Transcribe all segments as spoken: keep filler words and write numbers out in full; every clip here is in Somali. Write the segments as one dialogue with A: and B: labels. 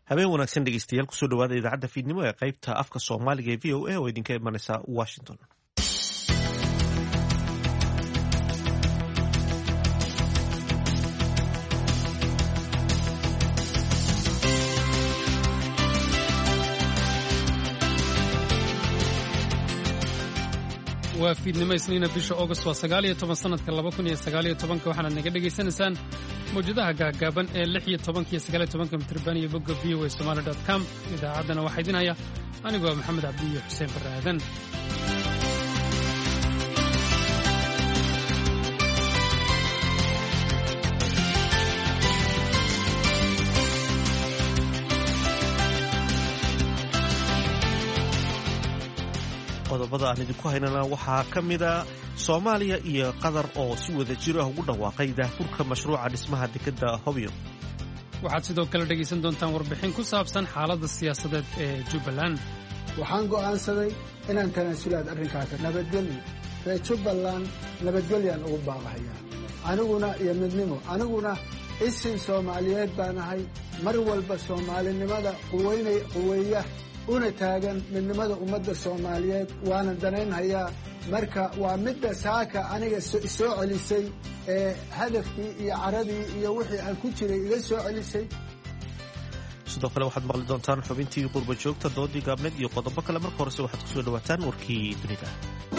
A: habeen wanaagsan dhegeystayaal kusoo dhawaada idaacadda fiidnimo ee qaybta afka soomaaliga ee v o a oo idinka imanaysa washington.
B: waa fiidnimo isniina bisha August waa sagaal iyo toban sanadka laba kun iyo sagaal iyo toban waxaana naga dhageysanaysaan mawjadaha gaagaaban ee lix iyo toban iyo sagaal iyo toban mitir iyo bogga v o a somali dot com. idaacaddana waxaa idin haya anigoo maxamed cabdi iyo xuseen barre aadan.
A: qodobada aan idinku haynana waxaa ka mida Soomaaliya iyo Qatar oo si wada jir ah ugu dhawaaqay daahfurka mashruuca dhismaha dekedda Hobyo.
B: waxaad sidoo kale dhegaysan doontaan warbixin ku saabsan xaaladda siyaasadeed ee Jubbaland.
C: waxaan go'aansaday inaan tanaasulaad arrinkaas nabadgelyo ee Jubbaland nabadgelyaan ugu baaqayaa aniguna iyo midnimo aniguna isin Soomaaliyeed baan ahay mar walba Soomaalinimada quweynay quweeya una taagan midnimada ummadda Soomaaliyeed waana danaynhayaa marka waa midda saaka aniga soo celisay ee hadafkii iyo caradii iyo wixii aan ku jiray iga soo celisay.
A: sidoo kale waxaad maqli doontaan xubintii qurba joogta doodii gaabneed iyo qodobo kale. marka horese waxaad kusoo dhawaataan warkii dunida.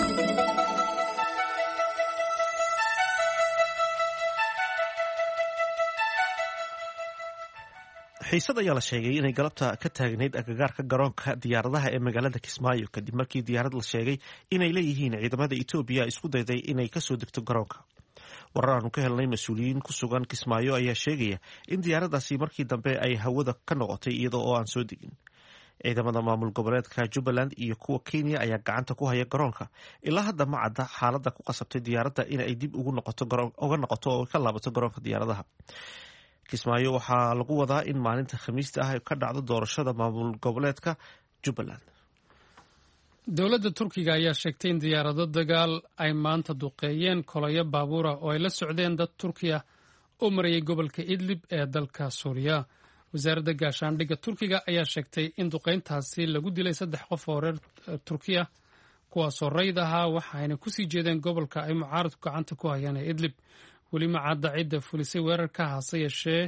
A: xiisad ayaa la sheegay inay galabta ka taagnayd agagaarka garoonka diyaaradaha ee magaalada Kismaayo kadib markii diyaarad la sheegay inay leeyihiin ciidamada Itoobiya isku dayday inay ka soo degto garoonka. warar aanu ka helnay mas-uuliyiin ku sugan Kismaayo ayaa sheegaya in diyaaradaasi markii dambe ay hawada ka noqotay iyadoo oo aan soo degin. ciidamada maamul goboleedka Jubbaland iyo kuwa Kenya ayaa gacanta ku haya garoonka ilaa hadda ma cadda xaaladda ku qasabtay diyaaradda inay dib ugu noqoto garoon uga noqoto oo ka laabato garoonka diyaaradaha. Kismaayo waxaa lagu wadaa in maalinta Khamiista ah ka dhacdo doorashada maamul goboleedka Jubbaland.
B: dowladda Turkiga ayaa sheegtay in diyaarado dagaal ay maanta duqeeyeen kolayo baabuura oo ay la socdeen dad Turkiya oo marayay gobolka Idlib ee dalka Suuriya. wasaaradda gaashaandhigga Turkiga ayaa sheegtay in duqeyntaasi lagu dilay saddex qof oo reer Turkiya kuwaasoo rayd ahaa waxayna kusii jeedeen gobolka ay mucaaradku gacanta ku hayaan ee Idlib. weli ma cadda cidda fulisay weerarka hase yeeshee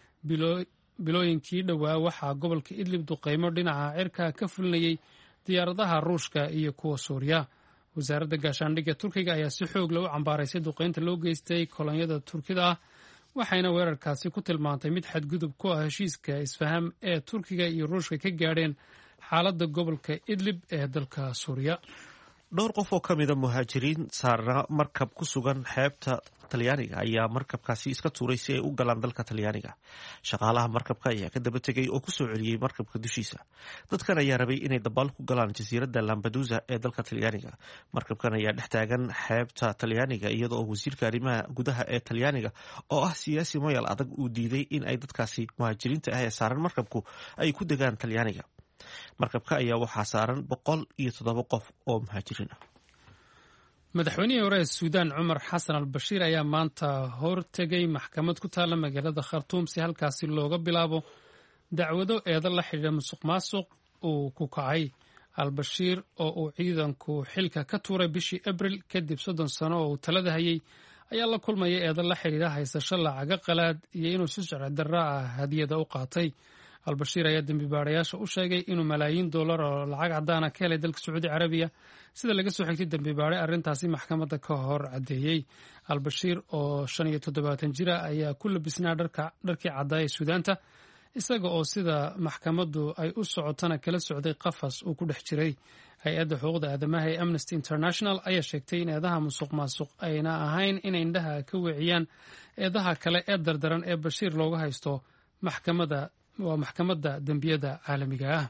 B: bilooyinkii dhowaa waxaa gobolka Idlib duqeymo dhinaca cirka ka fulinayay diyaaradaha Ruushka iyo kuwa Suuriya. wasaaradda gaashaandhigga Turkiga ayaa si xoog leh u cambaaraysay duqeynta loo geystay kolonyada Turkida ah waxayna weerarkaasi ku tilmaantay mid xadgudub ku ah heshiiska isfaham ee Turkiga iyo Ruushka ka gaadheen xaaladda gobolka Idlib ee dalka Suuriya.
A: dhowr qof oo ka mida muhaajiriin saarna markab ku sugan xeebta Talyaaniga ayaa markabkaasi iska tuuray si ay u galaan dalka Talyaaniga. shaqaalaha markabka ayaa ka daba tegay oo ku soo celiyey markabka dushiisa. dadkan ayaa rabay inay dabaal ku galaan jasiiradda Lampedusa ee dalka Talyaaniga. markabkan ayaa dhex taagan xeebta Talyaaniga iyadoo wasiirka arrimaha gudaha ee Talyaaniga oo ah siyaasi mayal adag uu diiday in ay dadkaasi muhaajiriinta ah ee saaran markabku ay ku degaan Talyaaniga. markabka ayaa waxaa saaran boqol iyo toddoba qof oo muhaajiriin ah.
B: madaxweynihii hore ee Suudaan Cumar Xasan al-Bashiir ayaa maanta hortegay maxkamad ku taalla magaalada Khartoum si halkaasi looga bilaabo dacwado eedo la xidhiidha musuqmaasuq uu ku kacay. al-Bashiir oo uu ciidanku xilka ka tuuray bishii Abriil kadib soddon sano oo uu talada hayay ayaa la kulmaya eedo la xidhiidha haysasho lacaga qalaad iyo inuu si sharci darro ah hadiyada u qaatay. al-Bashiir ayaa dembi baarayaasha u sheegay inuu malaayiin dollar oo lacag caddaana ka helay dalka Sacuudi Carabiya sida laga soo xigtay dembi baare arrintaasi maxkamadda ka hor caddeeyey. al-Bashiir oo shan iyo toddobaatan jira ayaa ku labisnaa dharka dharkii caddaa ee Suudaanta isaga oo sida maxkamaddu ay u socotana kala socday qafas uu ku dhex jiray. hay-adda xuquuqda aadamaha ee Amnesty International ayaa sheegtay in eedaha musuqmaasuq ayna ahayn inay indhaha ka weeciyaan eedaha kale ee dardaran ee Bashiir looga haysto maxkamadda waa maxkamadda dembiyada caalamiga ah.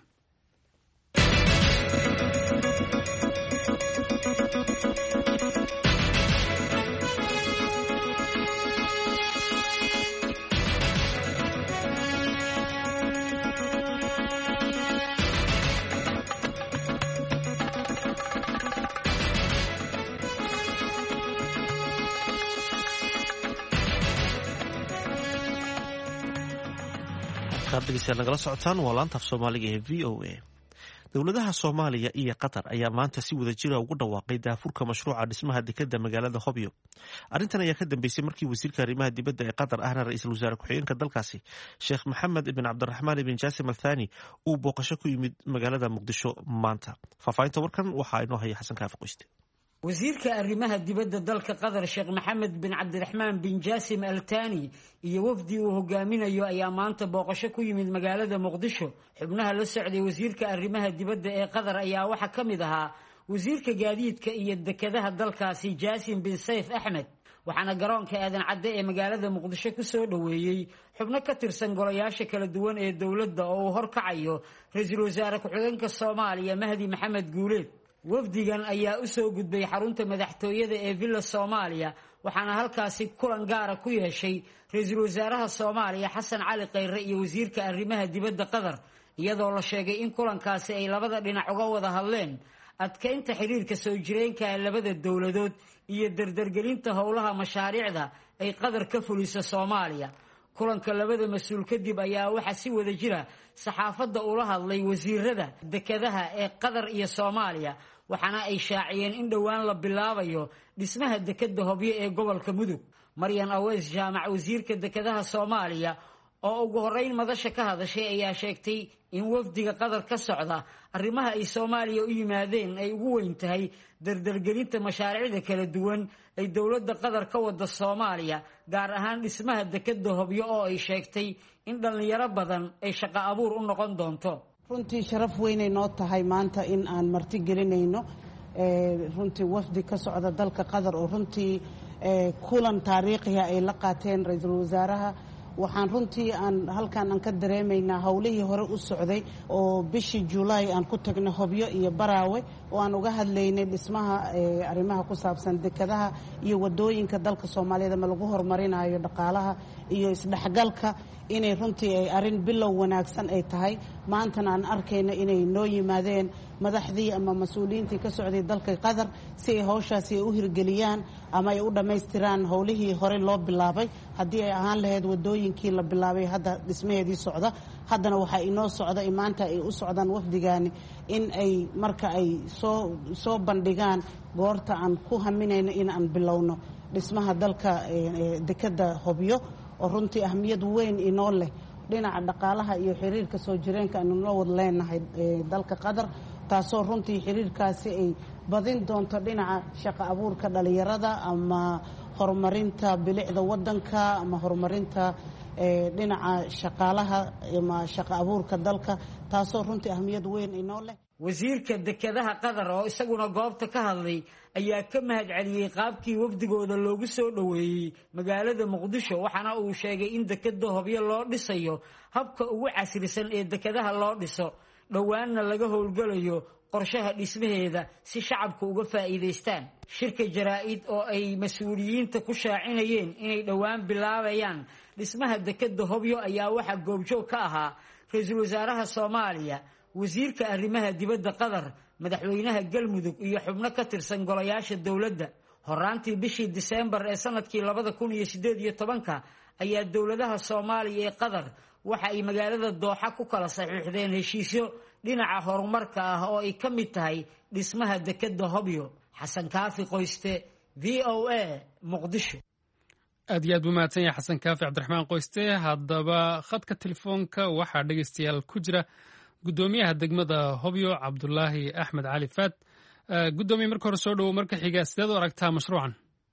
A: halkaad dhegeystayaal nagala socotaan waa laanta af soomaaliga ee v o a. dowladaha soomaaliya iyo qatar ayaa maanta si wada jira ugu dhawaaqay daafurka mashruuca dhismaha dekeda magaalada hobyo. arrintan ayaa ka dambeysay markii wasiirka arrimaha dibadda ee qatar ahna ra-iisul wasaare ku-xigeenka dalkaasi sheekh maxamed ibn cabdiraxmaan ibn jaasim althani uu booqasho ku yimid magaalada muqdisho maanta. faahfaahinta warkan waxaa inoo haya xasan kaafi qoyste.
D: wasiirka arrimaha dibadda dalka qatar sheekh maxamed bin cabdiraxmaan bin jaasim althani iyo wafdi uu hogaaminayo ayaa maanta booqasho ku yimid magaalada muqdisho. xubnaha la socday wasiirka arrimaha dibadda ee qatar ayaa waxaa ka mid ahaa wasiirka gaadiidka iyo dekedaha dalkaasi jaasim bin sayf axmed, waxaana garoonka aadan cadde ee magaalada muqdisho ku soo dhoweeyey xubno ka tirsan golayaasha kala duwan ee dowladda oo uu horkacayo ra-iisul wasaare ku-xigeenka soomaaliya mahdi maxamed guuleed. wafdigan ayaa u soo gudbay xarunta madaxtooyada ee villa soomaaliya, waxaana halkaasi kulan gaara ku yeeshay ra-iisul wasaaraha soomaaliya xasan cali khayre iyo wasiirka arrimaha dibadda qatar, iyadoo la sheegay in kulankaasi ay labada dhinac uga wada hadleen adkeynta xiriirka soo jireenka ee labada dowladood iyo dardargelinta howlaha mashaariicda ay qatar ka fuliso soomaaliya. kulanka labada mas-uul kadib ayaa waxaa si wada jira saxaafadda ula hadlay wasiirada dekedaha ee qatar iyo soomaaliya, waxaana ay shaaciyeen in dhowaan la bilaabayo dhismaha dekeda hobyo ee gobolka mudug. maryan aweys jaamac wasiirka dekedaha soomaaliya oo ugu horeyn madasha ka hadashay ayaa sheegtay in wafdiga qatar ka socda arrimaha ay soomaaliya u yimaadeen ay ugu weyn tahay dardargelinta mashaariicda kala duwan ay dowladda qatar ka wada soomaaliya, gaar ahaan dhismaha dekeda hobyo oo ay sheegtay in dhallinyaro badan ay shaqo abuur u noqon doonto.
E: runtii sharaf weynay noo tahay maanta in aan marti gelinayno runtii wafdi ka socda dalka qatar oo runtii kulan taariikhiya ay la qaateen ra-iisul wasaaraha. waxaan runtii aan halkan aan ka dareemaynaa howlihii hore u socday oo bishii julaay aan ku tagnay hobyo iyo baraawe oo aan uga hadlaynay dhismaha arrimaha ku saabsan dekedaha iyo wadooyinka dalka soomaaliyeed ma lagu horumarinayo dhaqaalaha iyo isdhexgalka, inay runtii ay arrin bilow wanaagsan ay tahay. maantana aan arkayna inay noo yimaadeen madaxdii ama mas-uuliyiintii ka socday dalka qatar si ay howshaasi u hirgeliyaan ama ay u dhammaystiraan howlihii hore loo bilaabay. haddii ay ahaan lahayd wadooyinkii la bilaabay hadda dhismaheedii socda, haddana waxaa inoo socda maanta ay u socdaan wafdigaani in ay marka ay soo soo bandhigaan goorta aan ku haminayno in aan bilowno dhismaha dalka dekeda hobyo oo runtii ahmiyad weyn inoo leh dhinaca dhaqaalaha iyo xiriirka soo jireenka aynu la wada leenahay dalka qatar, taasoo runtii xiriirkaasi ay badin doonto dhinaca shaqo abuurka dhalinyarada ama horumarinta bilicda wadanka ama horumarinta dhinaca shaqaalaha ama shaqo abuurka dalka, taasoo runtii ahmiyad weyn inoo leh.
D: wasiirka dekedaha qatar oo isaguna goobta ka hadlay ayaa ka mahad celiyey qaabkii wafdigooda loogu soo dhoweeyey magaalada muqdisho, waxaana uu sheegay in dekeda hobyo loo dhisayo habka ugu casrisan ee dekedaha loo dhiso, dhowaanna laga howlgalayo qorshaha dhismaheeda si shacabku uga faa'iidaystaan. shirka jaraa-id oo ay mas-uuliyiinta ku shaacinayeen inay dhowaan bilaabayaan dhismaha dekeda hobyo ayaa waxaa goobjoog ka ahaa ra-iisul wasaaraha soomaaliya, wasiirka arrimaha dibadda qatar, madaxweynaha galmudug iyo xubno ka tirsan golayaasha dowladda. horaantii bishii diseembar ee sanadkii labada kun iyo sideed iyo tobanka ayaa dowladaha soomaaliya ee qatar waxa ay magaalada dooxa ku kala saxiixdeen heshiisyo dhinaca horumarka ah oo ay ka mid tahay dhismaha dekeda hobyo. xasan kaafi qoyste, v o a muqdisho.
B: aad iyo aad buu mahadsan yahay xasan kaafi cabdiraxmaan qoyste. haddaba khadka telefoonka waxaa dhegeystayaal ku jira gudoomiyaha degmada hobyo cabdulaahi axmed cali faad. gudoomiye marka hore soo dhowow, marka xiga sideed u aragtaa mashruucan?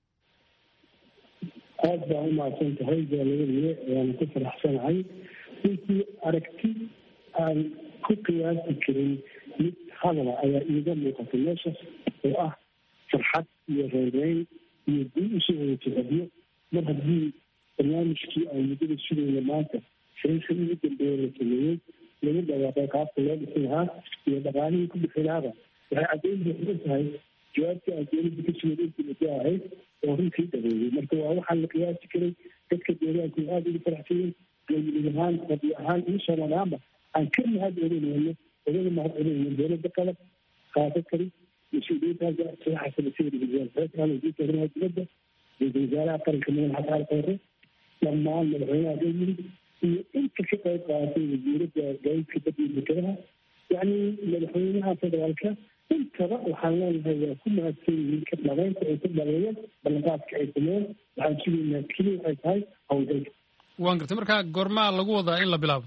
F: aad baa u mahadsan tahay jaaliyadiye, waan ku faraxsanahay. runtii aragti aan ku qiyaasi karin mid hadala ayaa iiga muuqatay meeshaas oo ah farxad iyo reereyn iyo dib usoo wadajihabyo. mar haddii barnaamijkii aan muddada sugayna maanta shirarka ugu dambeeya la sameeyey lagu dhawaaqay qaabka loo dhisi lahaa iyo dhaqaalihii ku bixi lahaaba, waxay caddayn buuxda tahay jawaabtii aan dowladda ka sugay intii muddo ahayd oo runtii dhaweeyey. marka waa waxaa la qiyaasi karay. dadka deegaanku aada ugu faraxsanyeen, galmudug ahaan rabi ahaan iyo soomaali ahaanba aan ka mahad celinayno odaga mahad celinayno dowladda qatar qaadakari mas-uuliyiintaasa wasiirka arrimaha dibadda, ra-iisul wasaaraha qaranka madaxa qaar khayre, dhammaan madaxweynaha galmudug iyo inta ka qayb qaadatay wasiiradda gaadiidka badda iyo dekedaha yacni madaxweynaha federaalka intaba waxaan leenahay waa ku mahadsan yihiin ka dhabeynta ay ku dhabeeyeen ballanqaadka ay sameeyeen waxaan sugaynaa keliya waxay tahay hawlgalka.
B: waan gartay marka goormaa lagu wadaa in la bilaabo?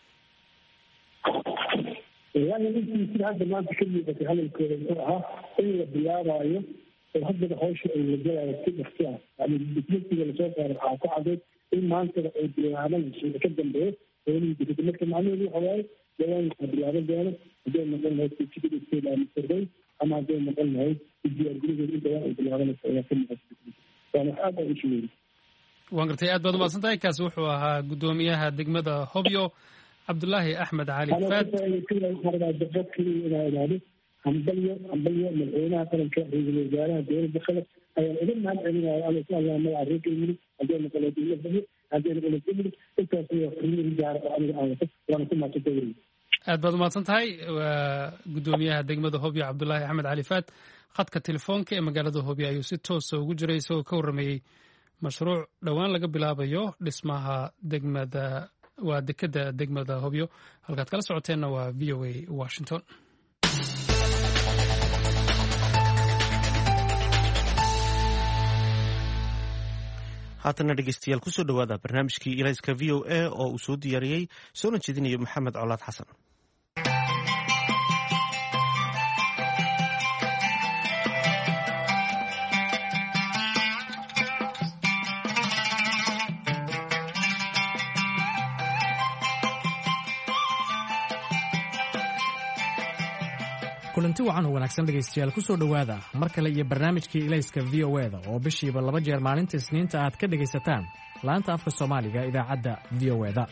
F: wallaahi intii sida hadda maanta ka muuqatay hadalkooda wuxuu ahaa in la bilaabaayo oo haddaba hawsha ay la galayo si dhaqsi ah yani dibnasiga lasoo saaray waxaa ku cadeed in maantada ay bilaabanayso ka dambeeyo howlihii dibadda marka macnaheedu waxa waaye dawaan waxaa bilaaban doono hadday noqon lahayd survey ama hadday noqon lahayd diyaargarowgeeda in dawaan ay bilaabanayso ayaa ka muuqata waana wax aad aan u shugeeyey.
B: waan gartay aad baad umahadsan tahay. kaasi wuxuu ahaa guddoomiyaha degmada Hobyo Cabdullaahi Axmed Cali Faad.
F: hambalyo hambalyo madaxweynaha qaranka ra'iisul wasaaraha dowladda qatar ayaan uga mahad celinaya alla insha allah magaca reerka yimid haddii noqon dowladda haddii noqon dowladda intaas waa qiimo gaar ah aniga aan wato waana ku mahadsantahay.
B: aad baad umahadsan tahay. waa guddoomiyaha degmada Hobyo Cabdullaahi Axmed Cali Faad. khadka telefoonka ee magaalada Hobyo ayuu si toosa ugu jiray isagoo ka warramayey mashruuc dhowaan laga bilaabayo dhismaha degmada waa dekeda degmada Hobyo. halkaad kala socoteenna waa V O A Washington.
A: haatana dhegeystayaal kusoo dhawaada barnaamijkii ilayska v o a oo uu soo diyaariyey soona jeedinayo maxamed colaad xasan.
G: kulanti wacan oo wanaagsan dhegaystayaal ku soo dhowaada mar kale iyo barnaamijkii ilayska v o eda oo bishiiba laba jeer maalinta isniinta aad ka dhegaysataan laanta afka soomaaliga idaacadda v o eda.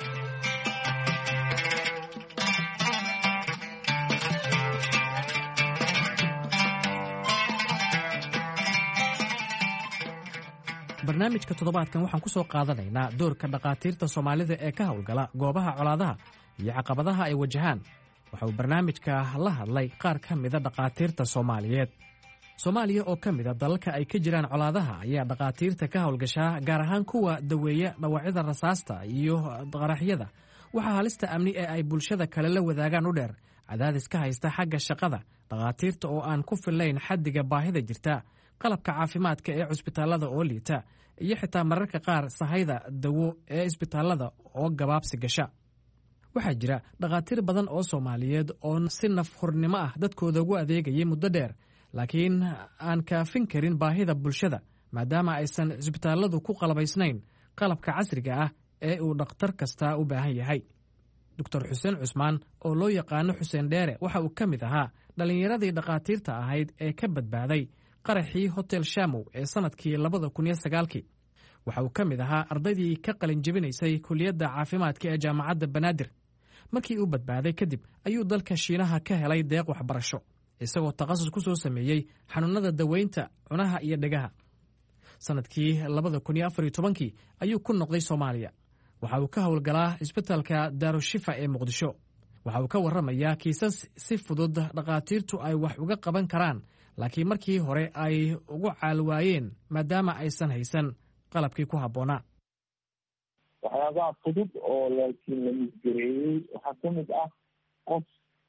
G: barnaamijka toddobaadkan waxaan ku soo qaadanaynaa doorka dhakhaatiirta soomaalida ee ka howlgala goobaha colaadaha iyo caqabadaha ay wajahaan. waxa uu barnaamijka la hadlay qaar ka mida dhakhaatiirta Soomaaliyeed. Soomaaliya oo ka mida dalalka ay ka jiraan colaadaha ayaa dhakhaatiirta ka howlgashaa gaar ahaan kuwa daweeya dhawacyada rasaasta iyo qaraxyada. waxaa halista amni ee ay bulshada kale la wadaagaan u dheer cadaadis ka haysta xagga shaqada dhakhaatiirta oo aan ku fillayn xaddiga baahida jirta, qalabka caafimaadka ee cusbitaalada oo liita, iyo xitaa mararka qaar sahayda dawo ee isbitaalada oo gabaabsi gasha. waxaa jira dhakhaatiir badan oo Soomaaliyeed oo si nafhurnimo ah dadkooda ugu adeegayay muddo dheer, laakiin aan kaafin karin baahida bulshada maadaama aysan isbitaaladu ku qalabaysnayn qalabka casriga ah ee uu dhakhtar kasta u baahan yahay. Doctor Xuseen Cusmaan oo loo yaqaano Xuseen Dheere waxa uu ka mid ahaa dhalinyaradii dhakhaatiirta ahayd ee ka badbaaday qaraxii Hotel Shamow ee sanadkii labada kun iyo sagaalkii. waxa uu ka mid ahaa ardaydii ka qalin jebinaysay kuliyadda caafimaadka ee jaamacadda Banaadir. markii uu badbaaday kadib ayuu dalka Shiinaha ka helay deeq waxbarasho isagoo takhasus ku soo sameeyey xanuunada daweynta cunaha iyo dhagaha. sanadkii labada kun iyo afar iyo tobankii ayuu ku noqday Soomaaliya. waxa uu ka howlgalaa isbitaalka Daarushifa ee Muqdisho. waxa uu ka warramayaa kiisas si fudud dhakhaatiirtu ay wax uga qaban karaan, laakiin markii hore ay ugu caalwaayeen maadaama aysan haysan qalabkii ku habboonaa.
H: waxyaabaha fudud oo laakiin la misgareeyey waxaa ka mid ah qof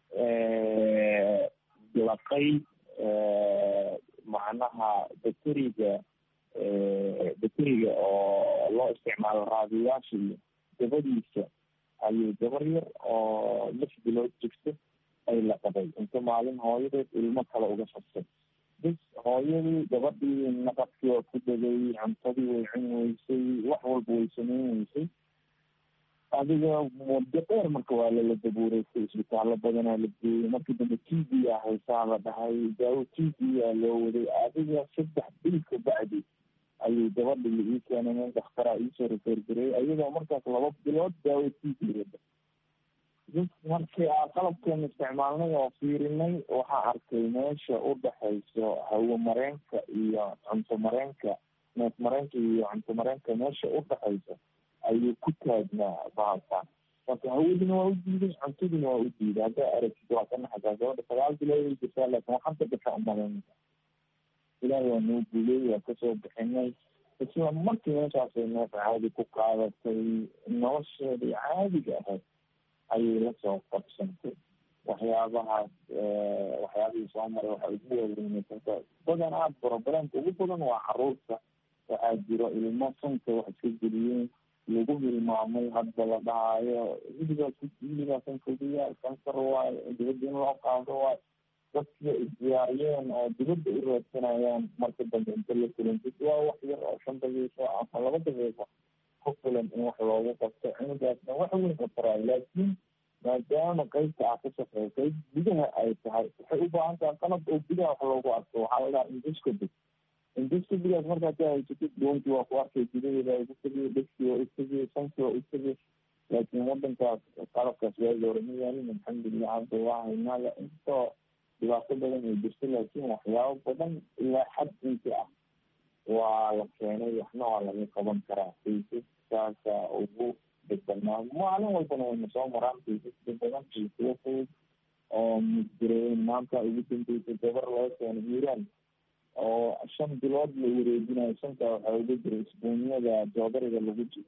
H: laqay macnaha bakteriga bakteriga oo loo isticmaalo raadiyayaasha iyo dabadiisa ayuu gabar yar oo lix bilood jirto ay la qabay inta maalin hooyadeed ilmo kale uga fastay. bis hooyadii gabadhii naqadkii waa ku degay, cuntadii way cun weysay, wax walba way sameyn weysay. adiga muddo dheer marka waa lala dabuureysay, isbitaallo badanaa la geeyey. markii dambe t v a haysaa la dhahay, daawo t v a loo waday. adiga saddex bil ka bacdi ayuu gabadhi la ii keenay, nin dhakhtaraa iisoo refergareeyey ayadoo markaas laba bilood daawo t v wada. bis markii aan qalabkeena isticmaalnay oo fiirinay waxaa arkay meesha u dhexayso hawo mareenka iyo cunto mareenka, neef mareenka iyo cunto mareenka meesha u dhexayso ayuu ku taagnaa bahalkan. marka hawadina waa u diiday, cuntadina waa u diiday. haddaa aragtid waa ka naxasaa. gabadha sagaal bilood ay jirtaa, laakin waxaan ka gasha umalaynaysa. ilaahi waa noo guuley, waa kasoo bixinay. isla markii meeshaasay neef caadi ku qaadatay, nolosheedii caadiga ahayd ayay lasoo qabsantay. waxyaabahaas waxyaabihii soo maray waxa ugu waaweynaysanka badan aad broblемka ugu badan waa caruurta. waxaa jiro ilmo sanka wax iska geliyeen lagu hilmaamay, hadda la dhahaayo hiligaas hiligaa sankaguyaa kansar waayo, dibadda in loo qaado waayo. dadkii isdiyaariyeen oo dibadda u raadsanayaan marka dambe inta la kulantid waa wax yar oo shan daqiiqo ama laba daqiiqo ku filan in wax loogu qabto. cunugaasna wax weyn ka taraayo, laakiin maadaama qaybta ah ka shaqeeya qayb gudaha ay tahay, waxay u baahan tahay qalab oo gudaha wax loogu arko. waxaa la dhaha induscopy. induscopygaas markaad ka haysatid doontii waa ku arkay gudaheeda ay ku tegiyo, dhegtii waa istegiyo, sankii waa istegiyo. laakiin wadankaas qalabkaas waagi hore ma yaalin. alxamdulilah hadda waa haynaa, intoo dhibaato badan ay jirto, laakiin waxyaabo badan ilaa xad inti ah waa la keenay. waxna waa laga qaban karaa. kaysaskaasa ugu degbanaa maalin walbana wayna soo maraan kaysaska badan iyo kuwo fudud oo misdireen. maanta ugu dambeysay gabar laga keeno iiraan oo shan bilood la wareejinayo. shantaa waxaa uga jira isbuunyada joodariga lagu jiro.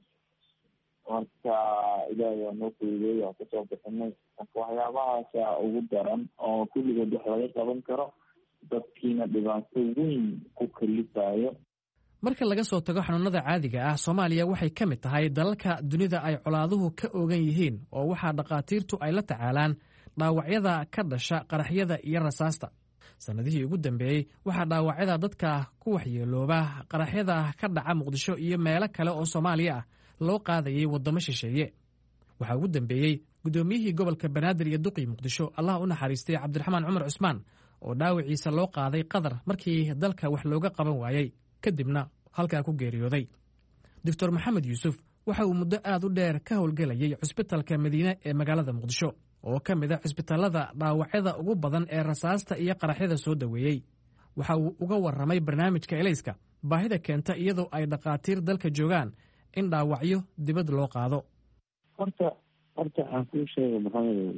H: marka ilaahay waa noo fududeey waa kasoo bixinay. marka waxyaabahaasa ugu daran oo kulligood wax laga qaban karo, dadkiina dhibaato weyn ku kalifayo.
G: marka laga soo tago xanuunada caadiga ah, soomaaliya waxay ka mid tahay dalalka dunida ay colaaduhu ka oogan yihiin, oo waxaa dhakhaatiirtu ay la tacaalaan dhaawacyada ka dhasha qaraxyada iyo rasaasta. sannadihii ugu dambeeyey waxaa dhaawacyada dadka ku waxyeelooba qaraxyada ka dhaca muqdisho iyo meelo kale oo soomaaliya ah loo qaadayay waddamo shisheeye. waxaa ugu dambeeyey guddoomiyihii gobolka banaadir iyo duqii muqdisho, allah u naxariistay cabdiraxmaan cumar cusmaan, oo dhaawiciisa loo qaaday qatar markii dalka wax looga qaban waayey, kadibna halkaa ku geeriyooday. doctor maxamed yuusuf waxa uu muddo aad u dheer ka howlgelayay cusbitalka madiine ee magaalada muqdisho, oo ka mid a cusbitallada dhaawacyada ugu badan ee rasaasta iyo qaraxyada soo daweeyey. waxa uu uga warramay barnaamijka elayska baahida keenta iyadoo ay dhakhaatiir dalka joogaan in dhaawacyo dibad loo qaado.
I: horta horta aan kuu sheego maxamed,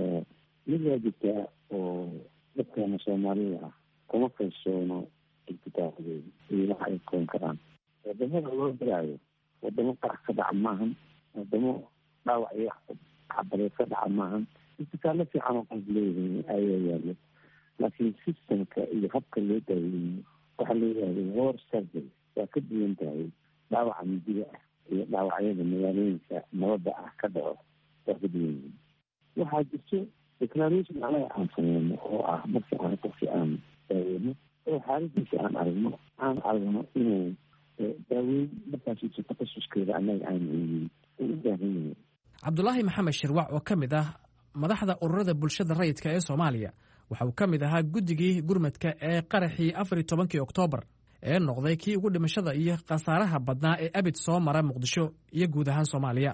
I: mid waa jirtaa oo dadkana soomaalida ah kuma kalsoono isbitaalkooda iyo waxa ay koon karaan. wadamada loo diraayo wadamo qarax ka dhaca maahan, wadamo dhaawac iyo xabadeed ka dhaca maahan. isbitaallo fiican oo qof leeyahay ayaa yaalo, laakiin systemka iyo habka loo daaweeyo waxaa loo yihahda war surgery waa ka duwan tahay dhaawaca midiga ah iyo dhaawacyada magaalooyinka nabadda ah ka dhaco waa ka duwan yihiin. waxaa jirto declaration anaga aan sameyno oo ah markii aan qofkii aan daaweyno oo xaaladiisa aan aragno aan aragno inuu daaweyn markaas takhasuskeeda anaga aan eegin u u baahan yahay.
G: cabdulaahi maxamed shirwac oo ka mid ah madaxda ururada bulshada rayidka ee soomaaliya waxa uu ka mid ahaa guddigii gurmadka ee qaraxii afar iyo tobankii oktoobar ee noqday kii ugu dhimashada iyo khasaaraha badnaa ee abid soo mara muqdisho iyo guud ahaan soomaaliya.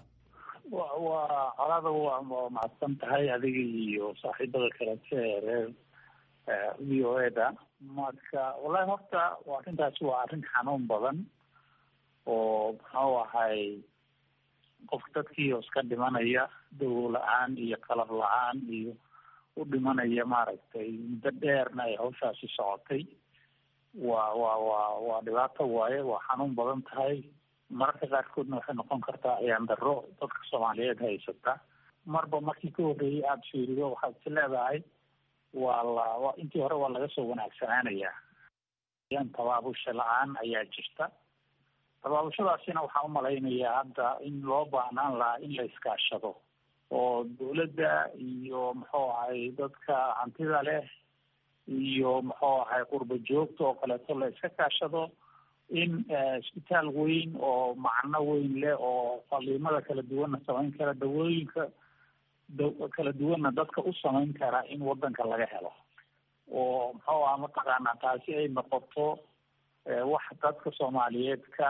J: waa colaada waa mahadsan tahay adiga iyo saaxiibada kalete ee reer v o eda. marka wallahi horta arrintaasi waa arrin xanuun badan oo muxuu ahay qofka dadkii oo iska dhimanaya dawo la-aan iyo qalab la-aan iyo u dhimanaya maaragtay muddo dheerna ay hawshaasi socotay. waa waa waa waa dhibaato waaye, waa xanuun badan tahay. mararka qaarkoodna waxay noqon kartaa ayaan darro dadka soomaaliyeed haysata. marba markii ka horreeyay aada fiirido waxaad is leedahay waa la wa intii hore waa laga soo wanaagsanaanayaa. tabaabusho la-aan ayaa jirta. tabaabushadaasina waxaan umalaynayaa hadda in loo baahnaan lahaa in la iskaashado oo dawladda iyo muxuu ahay dadka hantida leh iyo muxuu ahay qurba joogta oo kaleeto la iska kaashado in isbitaal weyn oo macno weyn leh oo faliimada kala duwanna samayn kara, dawooyinka kala duwanna dadka u samayn kara in wadanka laga helo oo muxuu aha mataqaanaa taasi ay noqoto wax dadka soomaaliyeed ka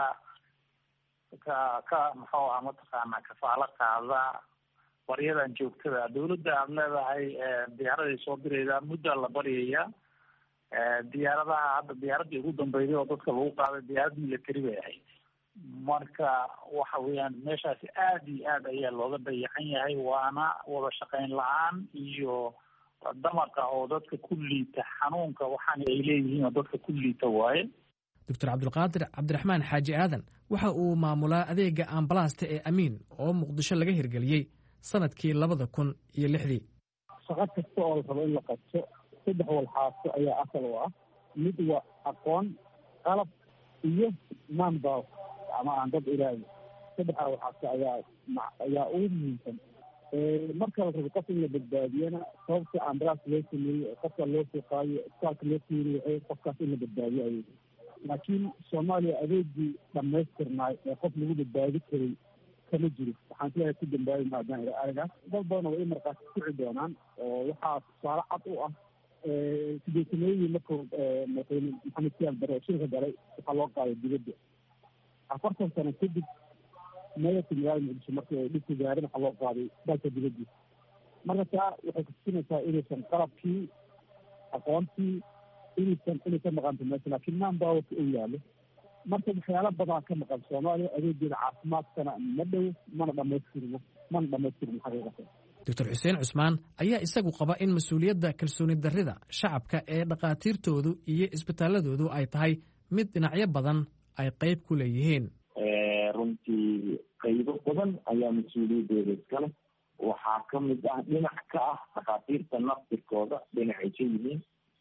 J: ka ka muxuu aha mataqaanaa kafaalo qaada baryadan joogtada. dawladda aad leedahay diyaaraday soo diraydaa muddaa la baryayaa. diyaaradaha hadda diyaaradii ugu dambeyday oo dadka lagu qaaday diyaarad military bay ahayd. marka waxa weeyaan meeshaasi aada iyo aad ayaa looga dayacan yahay, waana wada shaqayn la-aan iyo damaqa oo dadka ku liita xanuunka waxaan ay leeyihiin oo dadka ku liita waaye.
G: doctor cabdulqaadir cabdiraxmaan xaaji aadan waxa uu maamulaa adeega ambalaasta ee amiin oo muqdisho laga hirgeliyey sanadkii labada kun iyo lixdii
K: shaqo kasta oo la rabo in la qabto saddex walxaaso ayaa asal u ah mid waa aqoon qalab iyo manpower ama aan dad ilaahi saddexdaa walxaaso ayaa ayaa ugu muhiimsan marka la rabo qof in la badbaadiyana sababta ambalaas loo sameeyey qofka loo soo qaadiyo isbitaalka loo fiiriyo waxay qofkaas in la badbaadiyo ayay laakiin soomaaliya adeegii dhamaystirnaay ee qof lagu badbaadi karay kama jiro waxaan sidaa ku dambaabi maadaan arigaas dad badan way markaasi kici doonaan oo waxaa tusaale cad u ah sideetanadii markuu madaxweyne maxamed siyaad bare oo shirka galay waxaa loo qaaday dibadda afartan sano kadib mayorka magaalada muqdisho markii ay dhibka gaareen waxaa loo qaaday dalka dibaddiisa marka taa waxay kutusinaysaa inaysan qalabkii aqoontii inaysan inay ka maqanto meesha laakiin manpowerka uu yaalo marka waxyaalo badan ka maqan soomaaliya adeegeeda caafimaadkana ma dhow mana dhamaystirmo mana dhamaystirmo xaqiiqatan
G: doctor xuseen cusmaan ayaa isagu qaba in mas-uuliyadda kalsooni darrida shacabka ee dhakhaatiirtoodu iyo isbitaaladoodu ay tahay mid dhinacyo badan ay qayb ku leeyihiin
H: runtii qaybo badan ayaa mas-uuliyadooda iskale waxaa ka mid ah dhinac ka ah dhakhaatiirta naftirkooda dhinacay ka yihiin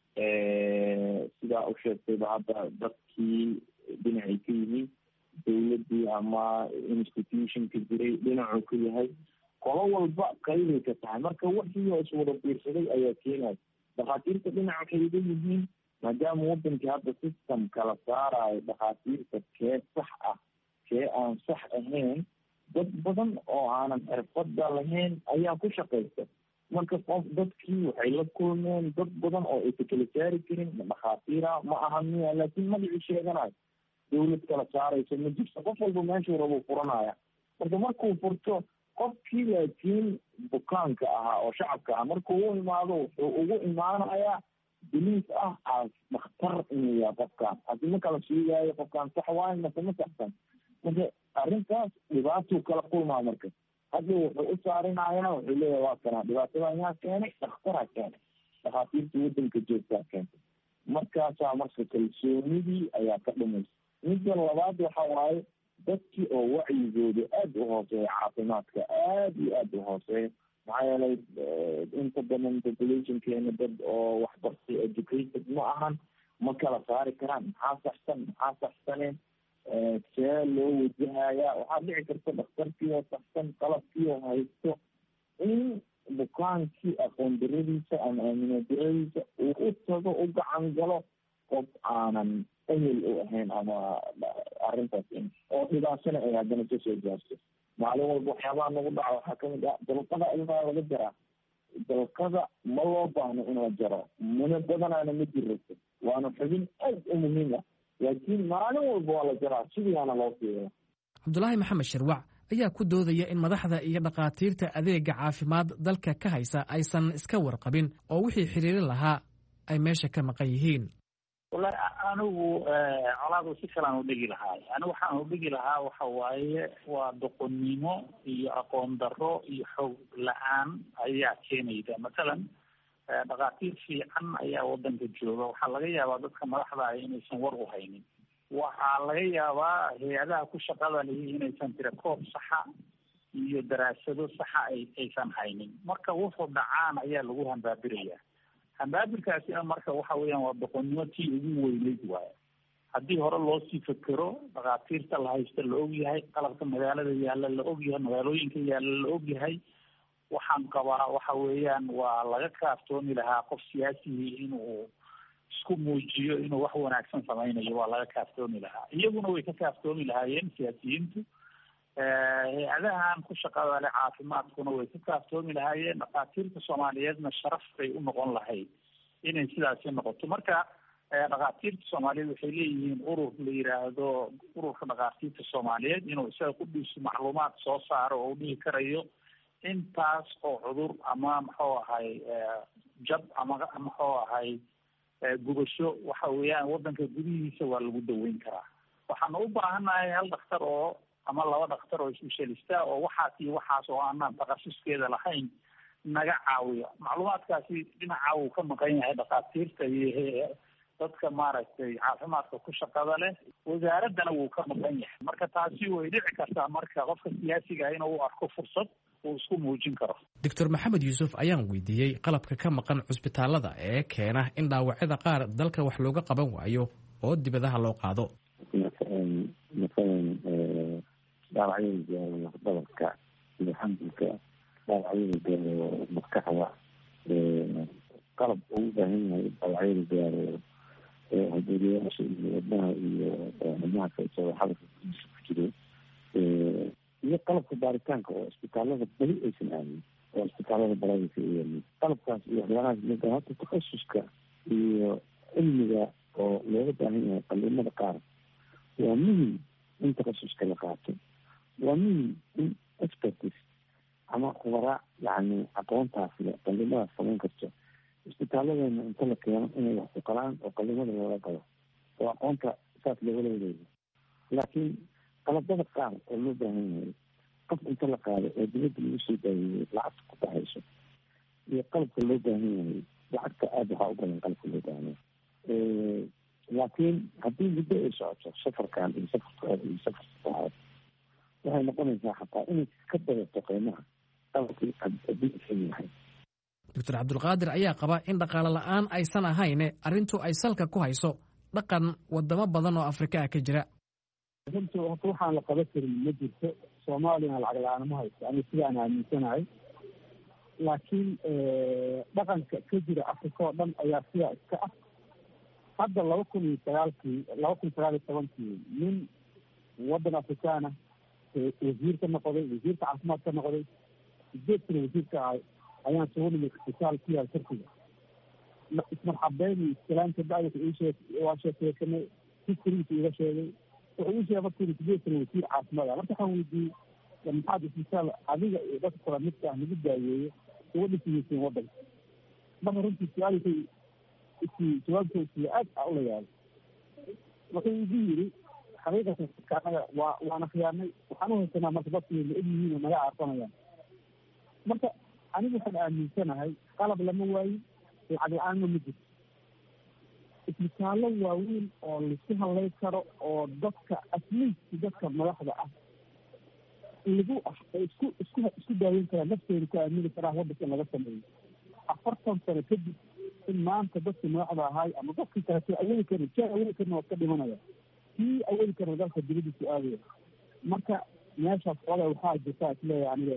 H: sidaa u sheegtayba hadda dadkii dhinacay ka yihiin dawladdii ama institutionka jiray dhinacuu ka yahay qolo walba qaybay ka tahay marka wixii oo iswada biirsaday ayaa keenaya dhakhaatiirta dhinaca kayga yihiin maadaama wadankii hadda system kala saarayo dhakhaatiirta kee sax ah kee aan sax ahayn dad badan oo aanan xirfada lahayn ayaa ku shaqaysta marka qof dadkii waxay la kulmeen dad badan oo aysa kala saari karin dhakhaatiira ma aha miya laakiin magacii sheeganayo dawlad kala saarayso ma jirto qof walba meeshuu rabo furanaya marka markuu furto qofkii laakiin bukaanka ahaa oo shacabka ah markuu u imaado wuxuu ugu imaanayaa biliis ah as dhakhtar inuu yahay qofkaan hadii ma kala sheegaayo qofkaan sax waayo mase ma saxsan marka arrintaas dhibaatuu kala kulmaa marka hadda wuxuu u saarinayana wuxuu leeyahay waa kanaa dhibaatada yaa keenay dhakhtaraa keenay dhakhaatiirta wadanka joogtaa keentay markaasaa marka kalsoonidii ayaa ka dhimaysa midda labaad waxa waaye dadkii oo wacyigooda aada u hooseeya caafimaadka aada iyo aada u hooseeya maxaa yeelay inta badan populationkeena dad oo waxbartay educated ma ahan ma kala saari karaan maxaa saxsan maxaa saxsaneen see loo wajahayaa waxaa dhici karta dhakhtarkii oo saxsan qalabkii oo haysto in bukaankii aqoon daradiisa ama aamino daradiisa uu u tago u gacan galo qof aanan ehel u ahayn ama arrintaas in oo dhibaatana ay haddana kasoo gaarto maalin walba waxyaabaha nagu dhaca waxaa kamid ah dalqada ilmaa laga jaraa dalqada ma loo baahno in la jaro muna badanaana ma jirrato waana xubin aad u muhiim ah laakiin maalin walba waa la jaraa sidiiaana loo fiiriya
G: cabdulaahi maxamed shirwac ayaa ku doodaya in madaxda iyo dhakhaatiirta adeega caafimaad dalka ka haysa aysan iska warqabin oo wixii xiriirin lahaa ay meesha ka maqan yihiin
J: wallahi anigu colaadu si kalaan u dhigi lahaay anigu waxaan u dhigi lahaa waxa waaye waa doqonnimo iyo aqoon darro iyo xoog la-aan ayaa keenayda matalan dhakhaatiir fiican ayaa wadanka jooga waxaa laga yaabaa dadka madaxda ah inaysan war u haynin waxaa laga yaabaa hay-adaha ku shaqada lihi inaysan tirakoob saxa iyo daraasado saxa ay aysan haynin marka wuxuu dhacaan ayaa lagu hambaabiraya hambaabirkaasina marka waxa weeyaan waa doqonnimo tii ugu weyneyd waayo haddii hore loo sii fekero dhakhaatiirta la haysta la ogyahay qalabka magaalada yaalla la ogyahay magaalooyinka yaalla la ogyahay waxaan qabaa waxa weeyaan waa laga kaaftoomi lahaa qof siyaasihii inuu isku muujiyo inuu wax wanaagsan samaynayo waa laga kaaftoomi lahaa iyaguna way ka kaaftoomi lahaayeen siyaasiyiintu hay-adahan ku shaqada leh caafimaadkuna way ka kaaftoomi lahaayeen dhakhaatiirta soomaaliyeedna sharaf bay u noqon lahayd inay sidaasi noqoto marka dhakhaatiirta soomaaliyeed waxay leeyihiin urur la yiraahdo ururka dhakhaatiirta soomaaliyeed inuu isaga ku dhiiso macluumaad soo saaro oo u dhihi karayo intaas oo cudur ama muxuu ahay jab ama muxuu ahay gubasho waxa weeyaan wadanka gudihiisa waa lagu daweyn karaa waxaana u baahannahay hal dhakhtar oo ama laba dhakhtar oo isbeshalista oo waxaas iyo waxaas oo aanaan takhasuskeeda lahayn naga caawiyo macluumaadkaasi dhinaca uu ka maqan yahay dhakhaatiirta iyo dadka maaragtay caafimaadka ku shaqada leh, wasaaraddana wuu ka maqan yahay. marka taasi way dhici kartaa marka qofka siyaasiga ah inuu arko fursad uu isku muujin karo.
G: doctor maxamed yuusuf ayaan weydiiyey qalabka ka maqan cusbitaalada ee keena in dhaawacyada qaar dalka wax looga qaban waayo oo dibadaha loo qaado.
I: masalan dhaawacyada gaaro dhabarka iyo xanjilka, dhaawacyada gaaro maskaxda, qalab ugu baahan yahay dhaawacyada gaaro haduuriyaasha iyo wadnaha iyo xubnaha kalsoo xabadka ku jiro, iyo qalabka baaritaanka oo isbitaalada beli aysan aadin oo isbitaalada balaadisa uyaali. qalabkaas iyo waxyaalahaas mida hata takhasuska iyo cilmiga oo looga baahan yahay qaliimada qaar waa muhim in takhasuska la qaato, waa muhim in expertis ama khubara yani aqoontaas le qaliimadaas samayn karto isbitaaladeenna inta la keeno inay wax ku qalaan oo qaliimada looga qabo oo aqoonta saas looga leedayo. laakiin qalabada qaar oo loo baahan yahay qof inta la qaado oo dibadda lagu soo daaweeyey lacagta ku baxayso iyo qalabka loo baahan yahay lacagta aada waxaa u badan qalabka loo baahan yahay. laakiin haddii muddo ay socoto safarkan iyo safarkooda iyo safarka saacad waxay noqonaysaa xataa inay ka badato qiimaha qalabkii haddii isan yahay.
G: doctor cabdulqaadir ayaa qaba in dhaqaale la-aan aysan ahayne arrintu ay salka ku hayso dhaqan wadamo badan oo afrika ah ka jira.
K: runtii horta waxaan la qaban karin ma jirto, soomaaliyana lacag la-aan ma hayso ani sidaan aaminsanahay. laakiin dhaqanka ka jira afrika oo dhan ayaa sidaa iska ah. hadda laba kun iyo sagaalkii laba kun sagaal iyo tobankii nin waddan afrikaana wasiir ka noqday, wasiirka caafimaad ka noqday, sideed sana wasiirka ahay ayaan soo nimay isbitaal ku yaal turkiga. ismarxabeyn iyo iskalaanta bacdika iishee waa sheekeysanay, hiskoriisa iga sheegay, wuxuu ii sheegay markii sideed sana wasiir caafimaad ah. marka waxaan weydiiyey maxaad isbitaal adiga iyo dadka kala midka ah lagu daaweeyo uga dhisiyeyseen waddanka. marka runtii su-aalka isi jawaabtoosiya aad a ula yaabay. wuxuu igu yiri xaqiiqatan anaga waa waana khiyaanay, waxaan uhaysanaa marka dadku la eg yihiin oo naga aarsanayaan. marka anigu waxaan aaminsanahay qalab lama waayin, lacag la-aanna ma jirto. isbitaallo waaweyn oo laisku hadlay karo oo dadka asliiski dadka madaxda ah lagu isku isku isku daaweyn karaa, nafteeda ku aamini karaa waddanka in laga sameeyo. afartan sano kadib in maanta dadkii madaxda ahaay ama dadkii kaleto awoodi karin kii awoodi karin waa ka dhimanaya, kii awoodi karna dalka dibadiisu aadaya. marka meeshaas oda waxaa jirta isleeyahay aniga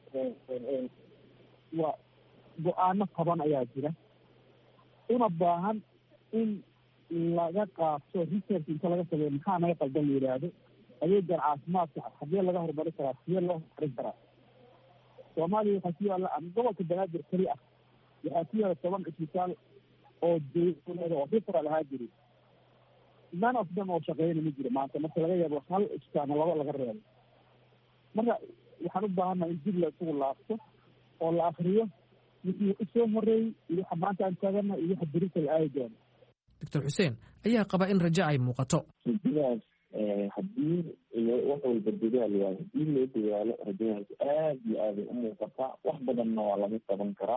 K: waa go-aano qaban ayaa jira, una baahan in laga qaato research inta laga sameeyo maxaa naga qaldan la yidhaahdo. adeegan caafimaadka hadee laga horumari karaa, sidee loo horumarin karaa. soomaaliya waxaa ku yaalla ama gobolka banaadir keli ah waxaa ku yaala toban isbitaal oo dawlada oo fifral ahaa jiri. none of them oo shaqeeyana ma jiro maanta, marka laga yaabo hal isbitaal laba laga reebo. marka waxaan u baahannaha in dib la isugu laabto oo la akriyo wixii usoo horeeyey iyo waxa maanta aan taagana iyo waxa berita la aadi doono.
G: doctor xuseen ayaa qaba in rajo ay muuqato.
H: rajadaas haddii wax walba dadaal waayo, haddii loo dadaalo rajadaas aad iyo aaday u muuqataa. wax badanna waa laga qaban karaa.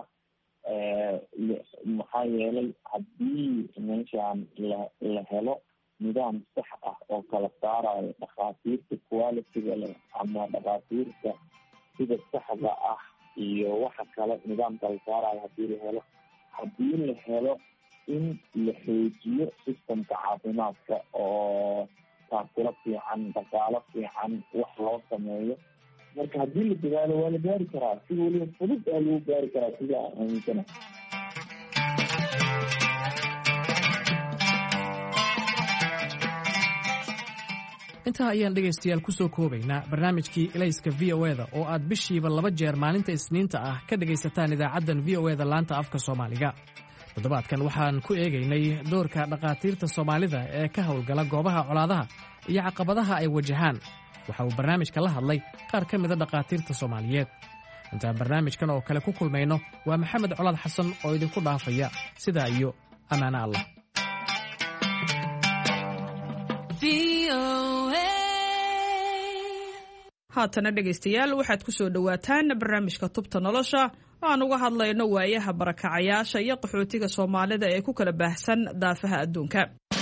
H: maxaa yeelay haddii meeshaan la la helo nidaam sax ah oo kala saarayo dhakhaatiirta qualitiga leh ama dhakhaatiirta sida saxda ah iyo waxa kale nidaam kala saarayo haddii la helo, haddii la helo in la xoojiyo systemka caafimaadka oo taakula fiican, dhaqaalo fiican wax loo sameeyo, marka haddii la dadaalo waa la gaari karaa. si weliba fudud aa lagu gaari karaa sida aan aaminsana.
G: intaa ayaan dhegaystayaal ku soo koobaynaa barnaamijkii elayska v o eda oo aad bishiiba laba jeer maalinta isniinta ah ka dhegaysataan idaacaddan v o eda laanta afka soomaaliga. toddobaadkan waxaan ku eegaynay doorka dhakhaatiirta soomaalida ee ka howlgala goobaha colaadaha iyo caqabadaha ay wajahaan. waxa uu barnaamijka la hadlay qaar ka mida dhakhaatiirta soomaaliyeed. intaan barnaamijkan oo kale ku kulmayno waa maxamed colaad xasan oo idinku dhaafaya sidaa iyo ammaano allah.
L: haatana dhegaystayaal waxaad ku soo dhowaataan barnaamijka tubta nolosha aan uga hadlayno waayaha barakacayaasha iyo qaxootiga soomaalida ee ku kala baahsan daafaha adduunka.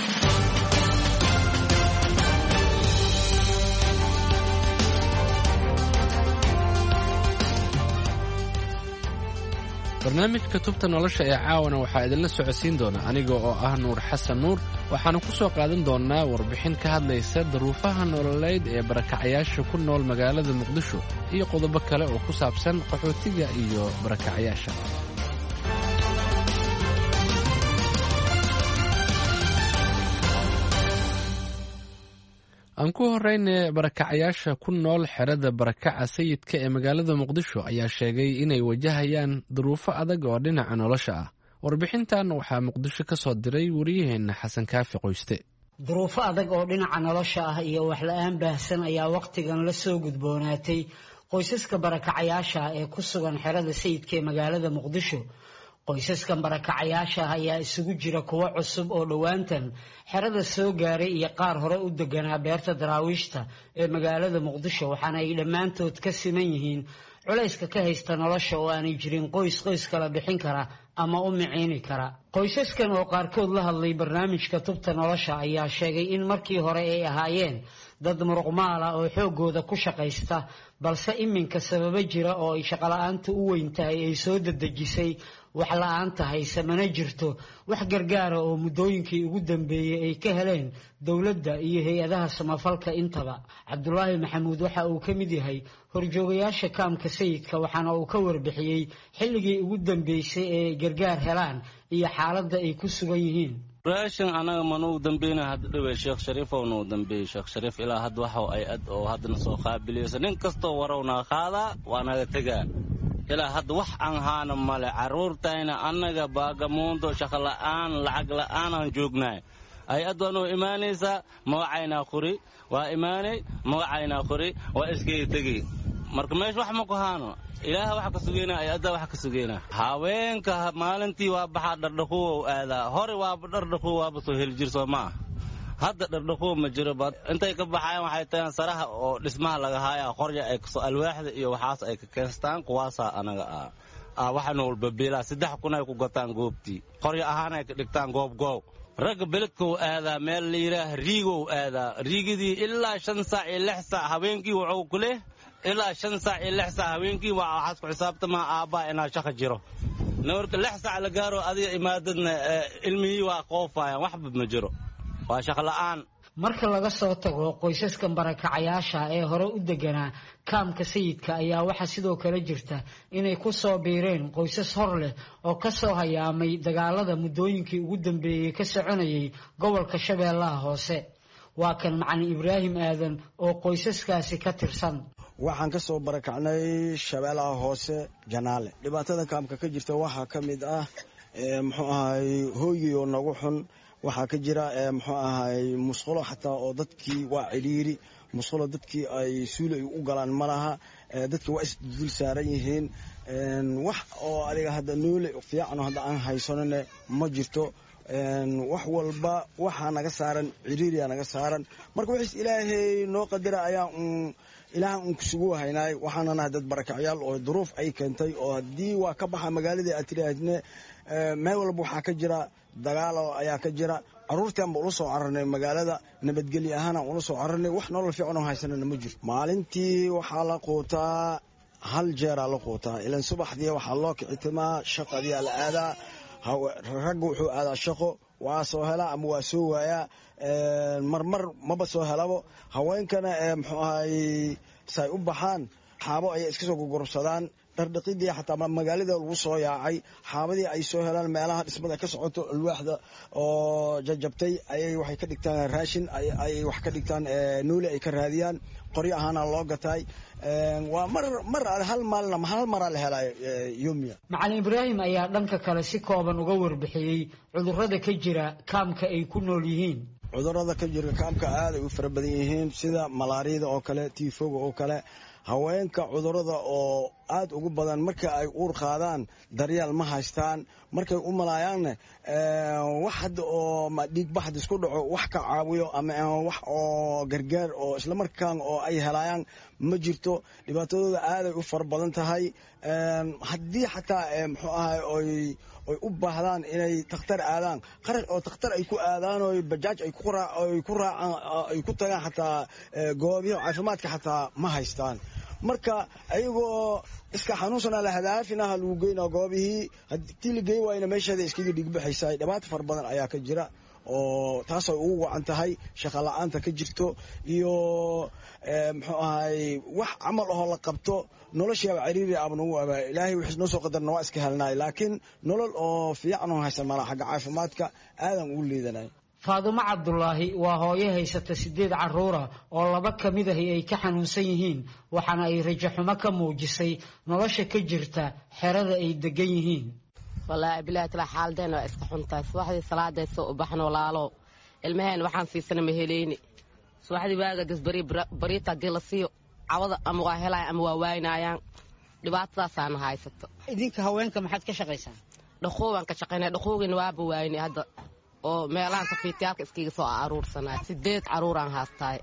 M: barnaamijka tubta nolosha ee caawana waxaa idinla socodsiin doona aniga oo ah nuur xasan nuur. waxaanu ku soo qaadan doonnaa warbixin ka hadlaysa daruufaha nololeed ee barakacayaasha ku nool magaalada muqdisho iyo qodobo kale oo ku saabsan qaxootiga iyo barakacayaasha. aan ku horrayne barakacayaasha ku nool xerada barakaca sayidka ee magaalada muqdisho ayaa sheegay inay wajahayaan duruufo adag oo dhinaca nolosha ah. warbixintan waxaa muqdisho ka soo diray wariyaheenna xasan kaafi qoyste.
D: duruufo adag oo dhinaca nolosha ah iyo waxla-aan baahsan ayaa wakhtigan la soo gudboonaatay qoysaska barakacayaasha ee ku sugan xerada sayidka ee magaalada muqdisho. qoysaskan barakacayaasha ah ayaa isugu jira kuwo cusub oo dhowaantan xerada soo gaaray iyo qaar hore u deganaa beerta daraawiishta ee magaalada muqdisho, waxaana ay dhammaantood ka siman yihiin culayska ka haysta nolosha oo aanay jirin qoys qoys kala bixin kara ama u miciini kara. qoysaskan oo qaarkood la hadlay barnaamijka tubta nolosha ayaa sheegay in markii hore ay ahaayeen dad muruqmaala oo xoogooda ku shaqaysta, balse iminka sababo jira oo ay shaqola'aanta u weyn tahay ay soo dedejisay wax la-aanta hayse mana jirto wax gargaara oo muddooyinkii ugu dambeeyey ay ka heleen dowladda iyo hay-adaha samafalka intaba. cabdulaahi maxamuud waxa uu ka mid yahay horjoogayaasha kaamka sayidka, waxaana uu ka warbixiyey xilligii ugu dambeysay ee ay gargaar helaan iyo xaaladda ay ku sugan yihiin.
N: raashin anaga manuu dambayna hadda dhawey sheekh shariifow noo dambeeyey. sheekh shariif ilaa hadda waxa ay ad oo haddana soo qaabiliyeysa nin kastoo warownaa qaadaa waa naga tegaa. ilaa hadda wax aan haana male. carruurtayna annaga baagamuundo shaqola'aan lacag la'aan aan joognaay. hay-ad waa noo imaanaysaa magacaynaa quri waa imaanay magacaynaa quri waa iskaga tegey. marka meesha wax ma ku haano. ilaaha wax ka sugeynaa hay-adda wax ka sugeynaa. haweenka maalintii waa baxaa dhardhaquwow aadaa. hore waaba dhardhaquw waaba soo heli jir soo maa. hadda dhardhaquw ma jiro. intay ka baxayaan waxay tagaan saraha oo dhismaha laga haayaa qorya ay kasoo alwaaxda iyo waxaas ay ka keenstaan. kuwaasaa anaga ah waxa nool babiilaa saddex kun ay ku gataan goobtii. qorya ahaan ay ka dhigtaan goob goob. ragga beledkow aadaa meel la yidhaah riigow aadaa. riigidii ilaa shan saac iyo lix saac habeenkii wuxuu ku leh ilaa shan saac iyo lix saac habeenkii waa waxaas ku xisaabtamaa aabbaa inaa shaqa jiro. nawarka lix saac la gaaro adiga imaadadna ilmihii waa qoofayaan waxba ma jiro. waa shaqola'aan.
D: marka laga soo tago qoysaskan barakacayaasha ee hore u deganaa kaamka sayidka ayaa waxaa sidoo kale jirta inay ku soo biireen qoysas hor leh oo ka soo hayaamay dagaalada muddooyinkii ugu dambeeyey ka soconayay gobolka shabeellaha hoose. waa kan macalin ibraahim aadan oo qoysaskaasi ka tirsan.
O: waxaan ka soo barakacnay shabeellaha hoose janaale. dhibaatada kaamka ka jirta waxaa ka mid ah muxuu ahay hooygii oo nagu xun. waxaa ka jira muxuu ahay musqulo xataa oo dadkii waa cidhiiri. musqulo dadkii ay suuli u galaan ma laha. dadkii waa isdul saaran yihiin. wax oo adiga hadda noole fiican hadda aan haysanone ma jirto. wax walba waxaa naga saaran cidhiiriyaa naga saaran. marka wixiis ilaahay noo qadira ayaa ilaaha un kusugu haynaay. waxaana nahay dad barakacyaal oo duruuf ay keentay oo haddii waa ka baxa magaaladii aad tiraahadne meel walba waxaa ka jira dagaalo ayaa ka jira. carruurtaan ba ula soo cararnay magaalada nabadgelyo ahaanaan ula soo cararnay. wax nolol fiican oo haysanana ma jiro. maalintii waxaa la quutaa hal jeeraa la quutaa. ilan subaxdii waxaa loo kicitimaa shaqadiyaa la aadaa. ragga wuxuu aadaa shaqo waa soo helaa ama waa soo waayaa. marmar maba soo helabo. haweenkana muxuu ahay say u baxaan xaabo ayay iska soo gogorobsadaan. dhardhaqidii xataa magaalada lagu soo yaacay. xaabadii ay soo helaan meelaha dhismada ka socoto alwaaxda oo jajabtay ayay waxay ka dhigtaan raashin ayay wax ka dhigtaan nuuli ay ka raadiyaan. qoryo ahaana loo gataay. waa mar mar hal maalna hal maraa la helay yoomiya.
D: macalin ibraahim ayaa dhanka kale si kooban uga warbixiyey cudurrada ka jira kaamka ay ku nool yihiin.
O: cudurrada ka jira kaamka aad ay u fara badan yihiin sida malaariyada oo kale, tiifoga oo kale. haweenka cudurrada oo aad ugu badan marka ay uur qaadaan daryeel ma haystaan markay u malaayaanne wax hadda oo dhiigbaxad isku dhaco wax ka caawiyo ama wax oo gargaar oo isla markaan oo ay helayaan ma jirto dhibaatadooda aaday u fara badan tahay haddii xataa muxuu ahay oy oy u baahdaan inay takhtar aadaan qarash oo takhtar ay ku aadaan oo bajaaj ay ku ay ku raacaan ay ku tagaan xataa goobiyo caafimaadka xataa ma haystaan marka ayagoo iska xanuunsana la hadaafinaha lagu geynaa goobihii haddii la geey waayna meesheeda iskaga dhigbaxaysa dhibaato fara badan ayaa ka jira oo taasay ugu wacan tahay shaqo la-aanta ka jirto iyo muxuu ahay wax camal ahoo la qabto noloshiaba cariiri aba nagu aba ilaahay wixii noo soo qadarna waa iska helnaay laakiin nolol oo fiican oo haysan mala xagga caafimaadka aadan ugu liidanay
D: faadumo cabdulaahi waa hooyo haysata sideed caruura oo laba ka mid ahi ay ka xanuunsan yihiin waxaana ay rajo xumo ka muujisay nolosha ka jirta xerada ay degan yihiin
P: wallaahi bilaahi tala xaaladeen waa iska xuntahay subaxdii salaaday soo u baxno walaalo ilmaheen waxaan siisana ma helayni subaxdii waaga gasbari bariita haddii la siiyo cawada ama waa helaya ama waa waaynaayaan dhibaatadaasaana haysato
D: idinka haweenka maxaad ka shaqaysaan
P: dhaqoobaan ka shaqaynaya dhaqoogiina waaba waayni hadda oo meelahan safiitiyaalka iskiga soo aruursanay sideed caruuraan haastaay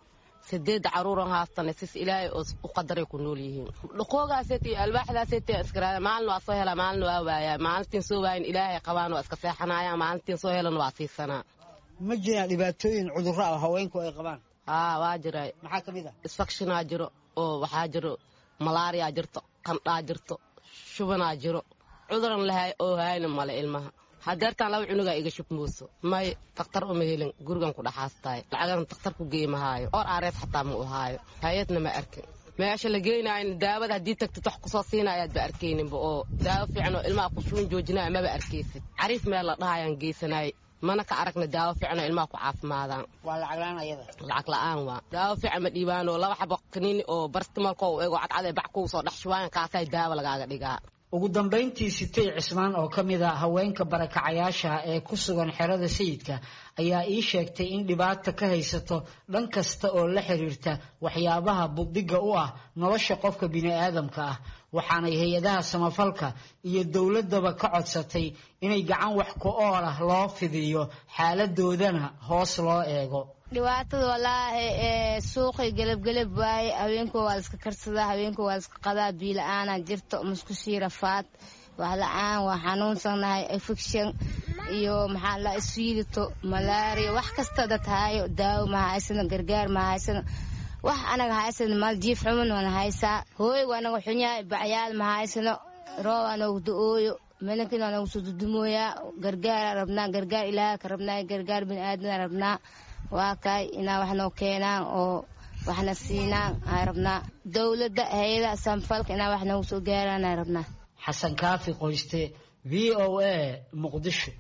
P: sideed caruuraan haastana sis ilaahay oo u qadaray ku nool yihiin dhaqoogaasay iyo alwaaxdaasay iskaraada maalin waa soo hela maalin waa waaya maalintiin soo waayin ilaahay qabaan waa iska seexanayaan maalintiin soo helan waa siisanaa
D: ma jiraan dhibaatooyin cudurro ah haweenku ay qabaan
P: haa waa jiray
D: maxaa ka mid ah
P: isfakshinaa jiro oo waxaa jiro malaariya jirto qandhaa jirto shubanaa jiro cuduran lahay oo hayna male ilmaha hadeertaan laba cunugaa iga shubmooso may takhtar uma helin gurigan ku dhaxaastaay lacagan takhtar ku geymahaayo or aareed xataa ma u haayo hay-adna ma arkin meesha la geynaayna daawada haddii tagtid wax kusoo siinayaad ba arkayninba oo daawo fiican oo ilmaha ku shuun joojinaya maba arkaysid cariif meel la dhahayaan geysanaay mana ka aragna daawo fiican oo ilmaha ku caafimaadaan
D: waa lacag la-aan ayada
P: lacag la-aan waa daawo fiican ma dhiibaanoo laba xabo kaniini oo barstimalko u ego cadcad ee bac kuu soo dhex shubaayan kaasay daawo lagaaga dhigaa
D: ugu dambayntii sitay cismaan oo ka mid a haweenka barakacayaasha ee ku sugan xerada sayidka ayaa ii sheegtay in dhibaata ka haysato dhan kasta oo la xiriirta waxyaabaha buddiga u ah nolosha qofka bini'aadamka ah waxaanay hay-adaha samafalka iyo dowladdaba ka codsatay inay gacan wax ku ool ah loo fidiyo xaaladoodana hoos loo eego
Q: dhibaatada walaahi ee suuqay gelabgelab waaye haweenku waa iska karsadaa haweenku waa iska qadaa biila-aana jirto muskushii rafaad wax la-aan waa xanuunsanahay infection iyo maxaa la isfiidito malaria wax kasta dad haayo daawo ma haysano gargaar ma haysano wax anaga haysano maal jiif xuman wana haysaa hooygu anaga xunyahay bacyaal ma haysano roob anagu da-ooyo melankin anagu soo dudumooyaa gargaara rabnaa gargaar ilaaha ka rabnaa gargaar bini-aadana rabnaa waa kay inaa wax noo keenaan oo waxna siinaan aan rabnaa dowladda hay-ada samfalka inaa wax noogu soo gaaraan aan rabnaa
D: xasan kaafi qoyste v o a muqdisho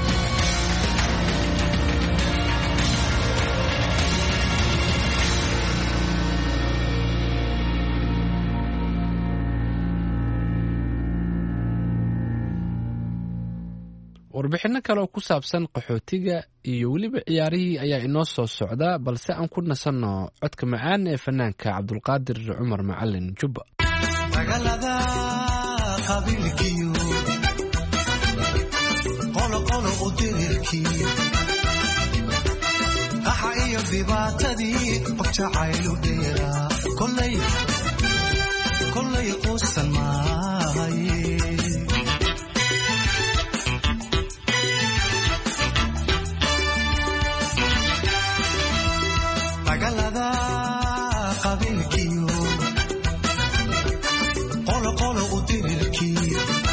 M: warbixinno kale oo ku saabsan qaxootiga iyo weliba ciyaarihii ayaa inoo soo socda balse aan ku nasanno codka macaan ee fanaanka cabdulqaadir cumar macalin jubba
R: magaalada qabiilkiyo qoloqolo u dirirkii qaxa iyo dhibaatadii qof jacaylu dheeraa kolay kolay quusan maahaye magaalada qabiilkiyo qoloqolo u dirirkii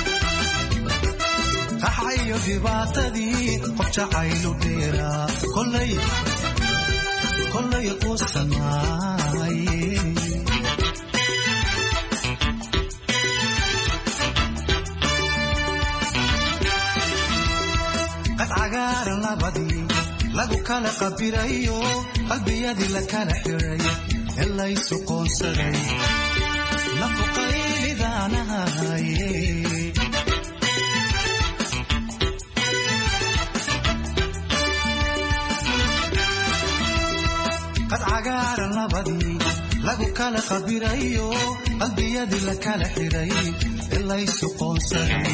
R: qaxa iyo dhibaatadii qof jacaylu dheeraa kolay kolay quusan maaye qad cagaaran labadii lagu kala qabirayo qalbiyadii la kala xiray ee laysu qoonsaday nafuqaylidaanahaye qad cagaaran labadii lagu kala qabirayo qalbiyadii la kala xiray ilaysu qoonsaday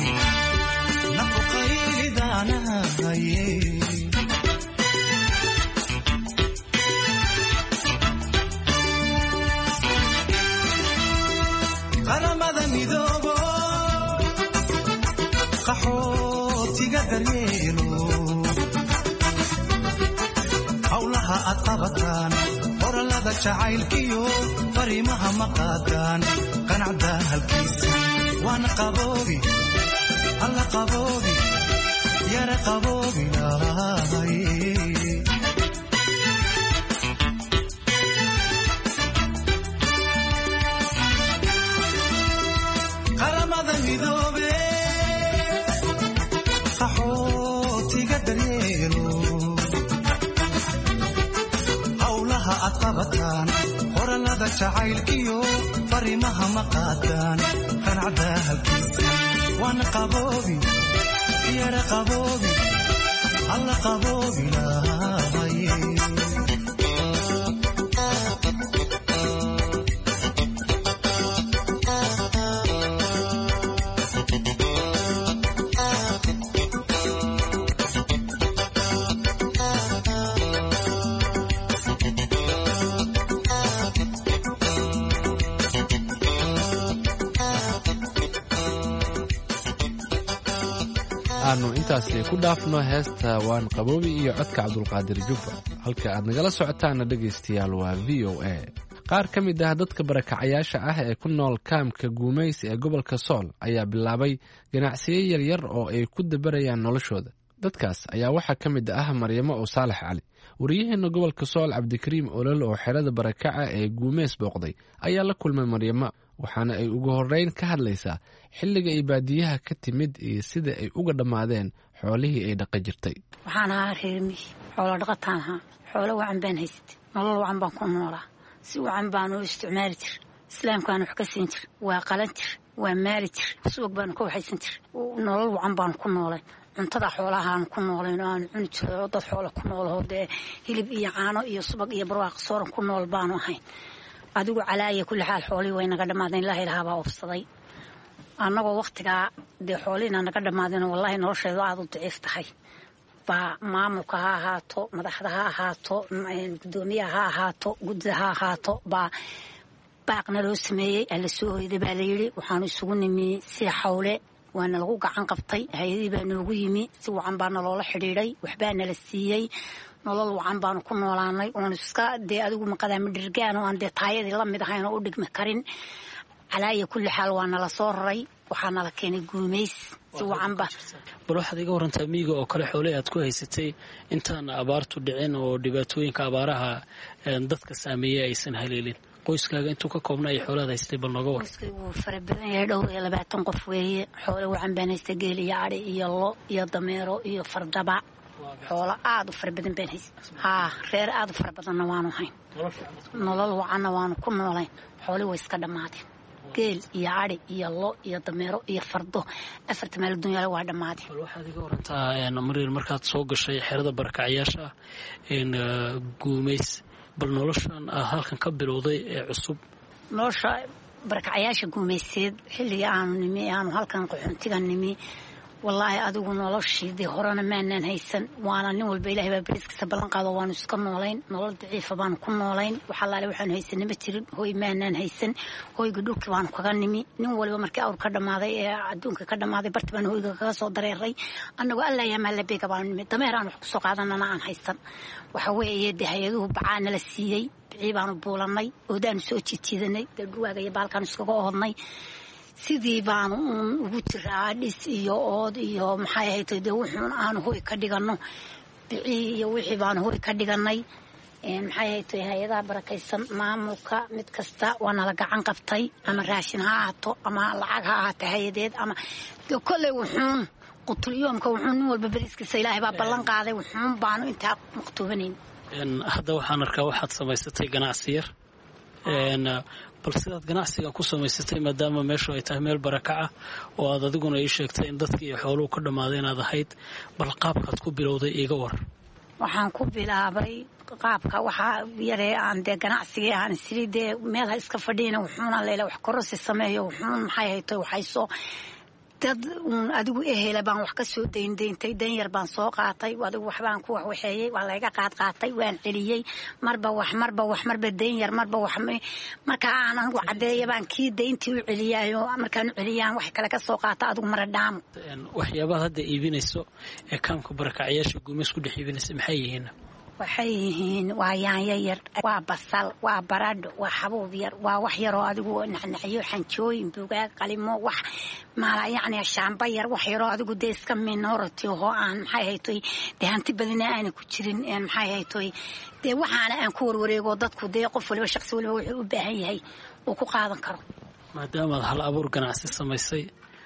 R: nafuqaylidaanahaye qaramada midoobo qaxootiga daryeelo hawlaha aad qabataan qorallada jacaylkiyo fariimaha ma qaadaan qanacda halkiisa waana qaboobi alla qaboobi yara qaboobi lahay qaramada midoobe qaxootiga daryeelo hawlaha aad qabataan qorallada jacaylkiyo fariimaha ma qaadaan qanacda halkiisa waana qaboobi yara qaboobi alla qaboobi lahaye
M: aanu intaasi ku dhaafno heesta waan qaboobi iyo codka cabdulqaadir jubba halka aad nagala socotaana dhegaystayaal waa v o a qaar ka mid ah dadka barakacayaasha ah ee ku nool kaamka guumaysi ee gobolka sool ayaa bilaabay ganacsiyo yaryar oo ay ku dabarayaan noloshooda dadkaas ayaa waxaa ka mid ah maryamo oo saalax cali wariyaheena gobolka sool cabdikariim olol oo xerada barakaca ee guumeys booqday ayaa la kulmay maryamo waxaana ay ugu horreyn ka hadlaysaa xilliga ay baadiyaha ka timid iyo sida ay uga dhammaadeen xoolihii ay dhaqa jirtay
S: waxaan ahaa reermi xoolo dhaqataan ahaa xoolo wacan baan haysatay nolol wacan baan ku noolaa si wacan baan u isticmaali jir islaamkaan wax ka siin jir waa qalan jir waa maali jir subag baanu ka waxaysan jir nolol wacan baan ku noolay cuntada xoolahaan ku noolayn oo aan cuni jiro dad xoolo ku noolahoo dee hilib iyo caano iyo subag iyo barwaaq sooran ku nool baanu ahayn adigu calaaya kulli xaal xoolihii way naga dhammaadeen ilaahay lahaabaa ofsaday annagoo wakhtigaa dee xoolihiina naga dhammaadeen wallaahi nolosheedu aada u daciif tahay baa maamulka ha ahaato madaxda ha ahaato guddoomiyaha ha ahaato guddida ha ahaato baa baaqna loo sameeyey alla soo hoyday baa layidhi waxaanu isugu nimi si xawle waana lagu gacan qabtay hay-adii baa noogu yimi si wacan baana loola xidhiidhay waxbaa nala siiyey nolol wacan baanu ku noolaanay oon iska dee adigu maqadaama dhirgaan oo aan dee taayadii la mid ahayn oo u dhigmi karin calaaya kulli xaal waa nala soo raray waxaa nala keenay guumays si wacanba
T: bal waxaad iga warantaa miyiga oo kale xooley aad ku haysatay intaan abaartu dhicin oo dhibaatooyinka abaaraha dadka saameeyey aysan haleelin qoyskaaga intuu ka koobna ay xoolaad haystay bal nooga war
S: qoyskay wuu fara badan yahay dhowr iyo labaatan qof weeye xoole wacan baan haystay geel iyo adhi iyo lo iyo dameero iyo fardaba xoolo aada u fara badan baan haysta haa reer aada u fara badanna waanu hayn nolol wacanna waanu ku noolayn xooli way iska dhammaadeen geel iyo adhi iyo lo iyo dameero iyo fardo afarta meel dunyaale waa dhammaadeen
T: bal waxaad iga warantaa maryar markaad soo gashay xerada barakacayaasha guumays bal noloshan aad halkan ka bilowday ee cusub
S: nolosha barakacayaasha guumayseed xilligii aanu nimi aanu halkan qaxoontiga nimi wallaahi adigu noloshiidii horena maanaan haysan waana nin walba ilahay baa bariiskiisa ballan qaado waanu iska noolayn nolol daciifa baanu ku noolayn waxalaale waxaanu haysanna ma jirin hooy maanaan haysan hooyga dhulkii baanu kaga nimi nin waliba markii awr ka dhammaaday ee adduunka ka dhammaaday barti baanu hooyga kaga soo dareeray annagoo allaa yamaa labeega baanu nimi dameer aan wax kusoo qaadanana aan haysan waxa weeye dee hay-aduhu bacaa nala siiyey bicii baanu buulannay oodaanu soo jijiidanay dee dhurwaaga iyo baalkaanu iskaga oodnay sidii baanu uun ugu jiraa dhis iyo ood iyo maxay ahayd dee wuxuun aanu hoy ka dhiganno bicii iyo wixii baanu hoy ka dhigannay maxay ahayd hay-adaha barakaysan maamulka mid kasta waa nala gacan qabtay ama raashin ha ahaato ama lacag ha ahaato hay-adeed ama kolley wuxuun qutulyoomka wuxuun nin walba beriskiisa ilaahay baa ballan qaaday wuxuun baanu intaa maqtuubanayn
T: hadda waxaan arkaa waxaad samaysatay ganacsi yar bal sidaad ganacsiga ku samaysatay maadaama meeshu ay tahay meel barakaca oo aad adiguna ii sheegtay in dadkii iyo xooluhu ka dhammaaday inaad ahayd bal qaabkaad ku bilowday iiga war
S: waxaan ku bilaabay qaabka waxaa yaree aan dee ganacsigii aan isiri dee meel ha iska fadhiina wuxuuna leela wax korosi sameeyo wuxuun maxay hayto waxaysoo dad uun adigu ehela baan wax ka soo dayndayntay danyar baan soo qaatay adigu waxbaan ku waxwaxeeyey waa layga qaad qaatay waan celiyey marba wax marba wax marba danyar marba wax marka aan anigu caddeeya baan kii dayntii u celiyaayo markaan u celiyaan wax kale ka soo qaata adigu mara dhaamo
T: waxyaabaha hadda iibinayso ee kaamka barakacyaasha guumeys ku dhex iibinaysa maxay yihiin
S: waxay yihiin waa yaanyo yar waa basal waa baradho waa xabuub yar waa wax yaroo adigu nacnacyo xanjooyin bugaag qalimo wax maala yacni shaamba yar wax yaroo adigu dee iska minority oo aan maxay haytoy dee hanti badina aana ku jirin maxay haytoy dee waxaana aan ku warwareego dadku dee qof waliba shaqsi waliba wuxuu u baahan yahay uu ku qaadan karo
T: maadaama hal abuur ganacsi samaysay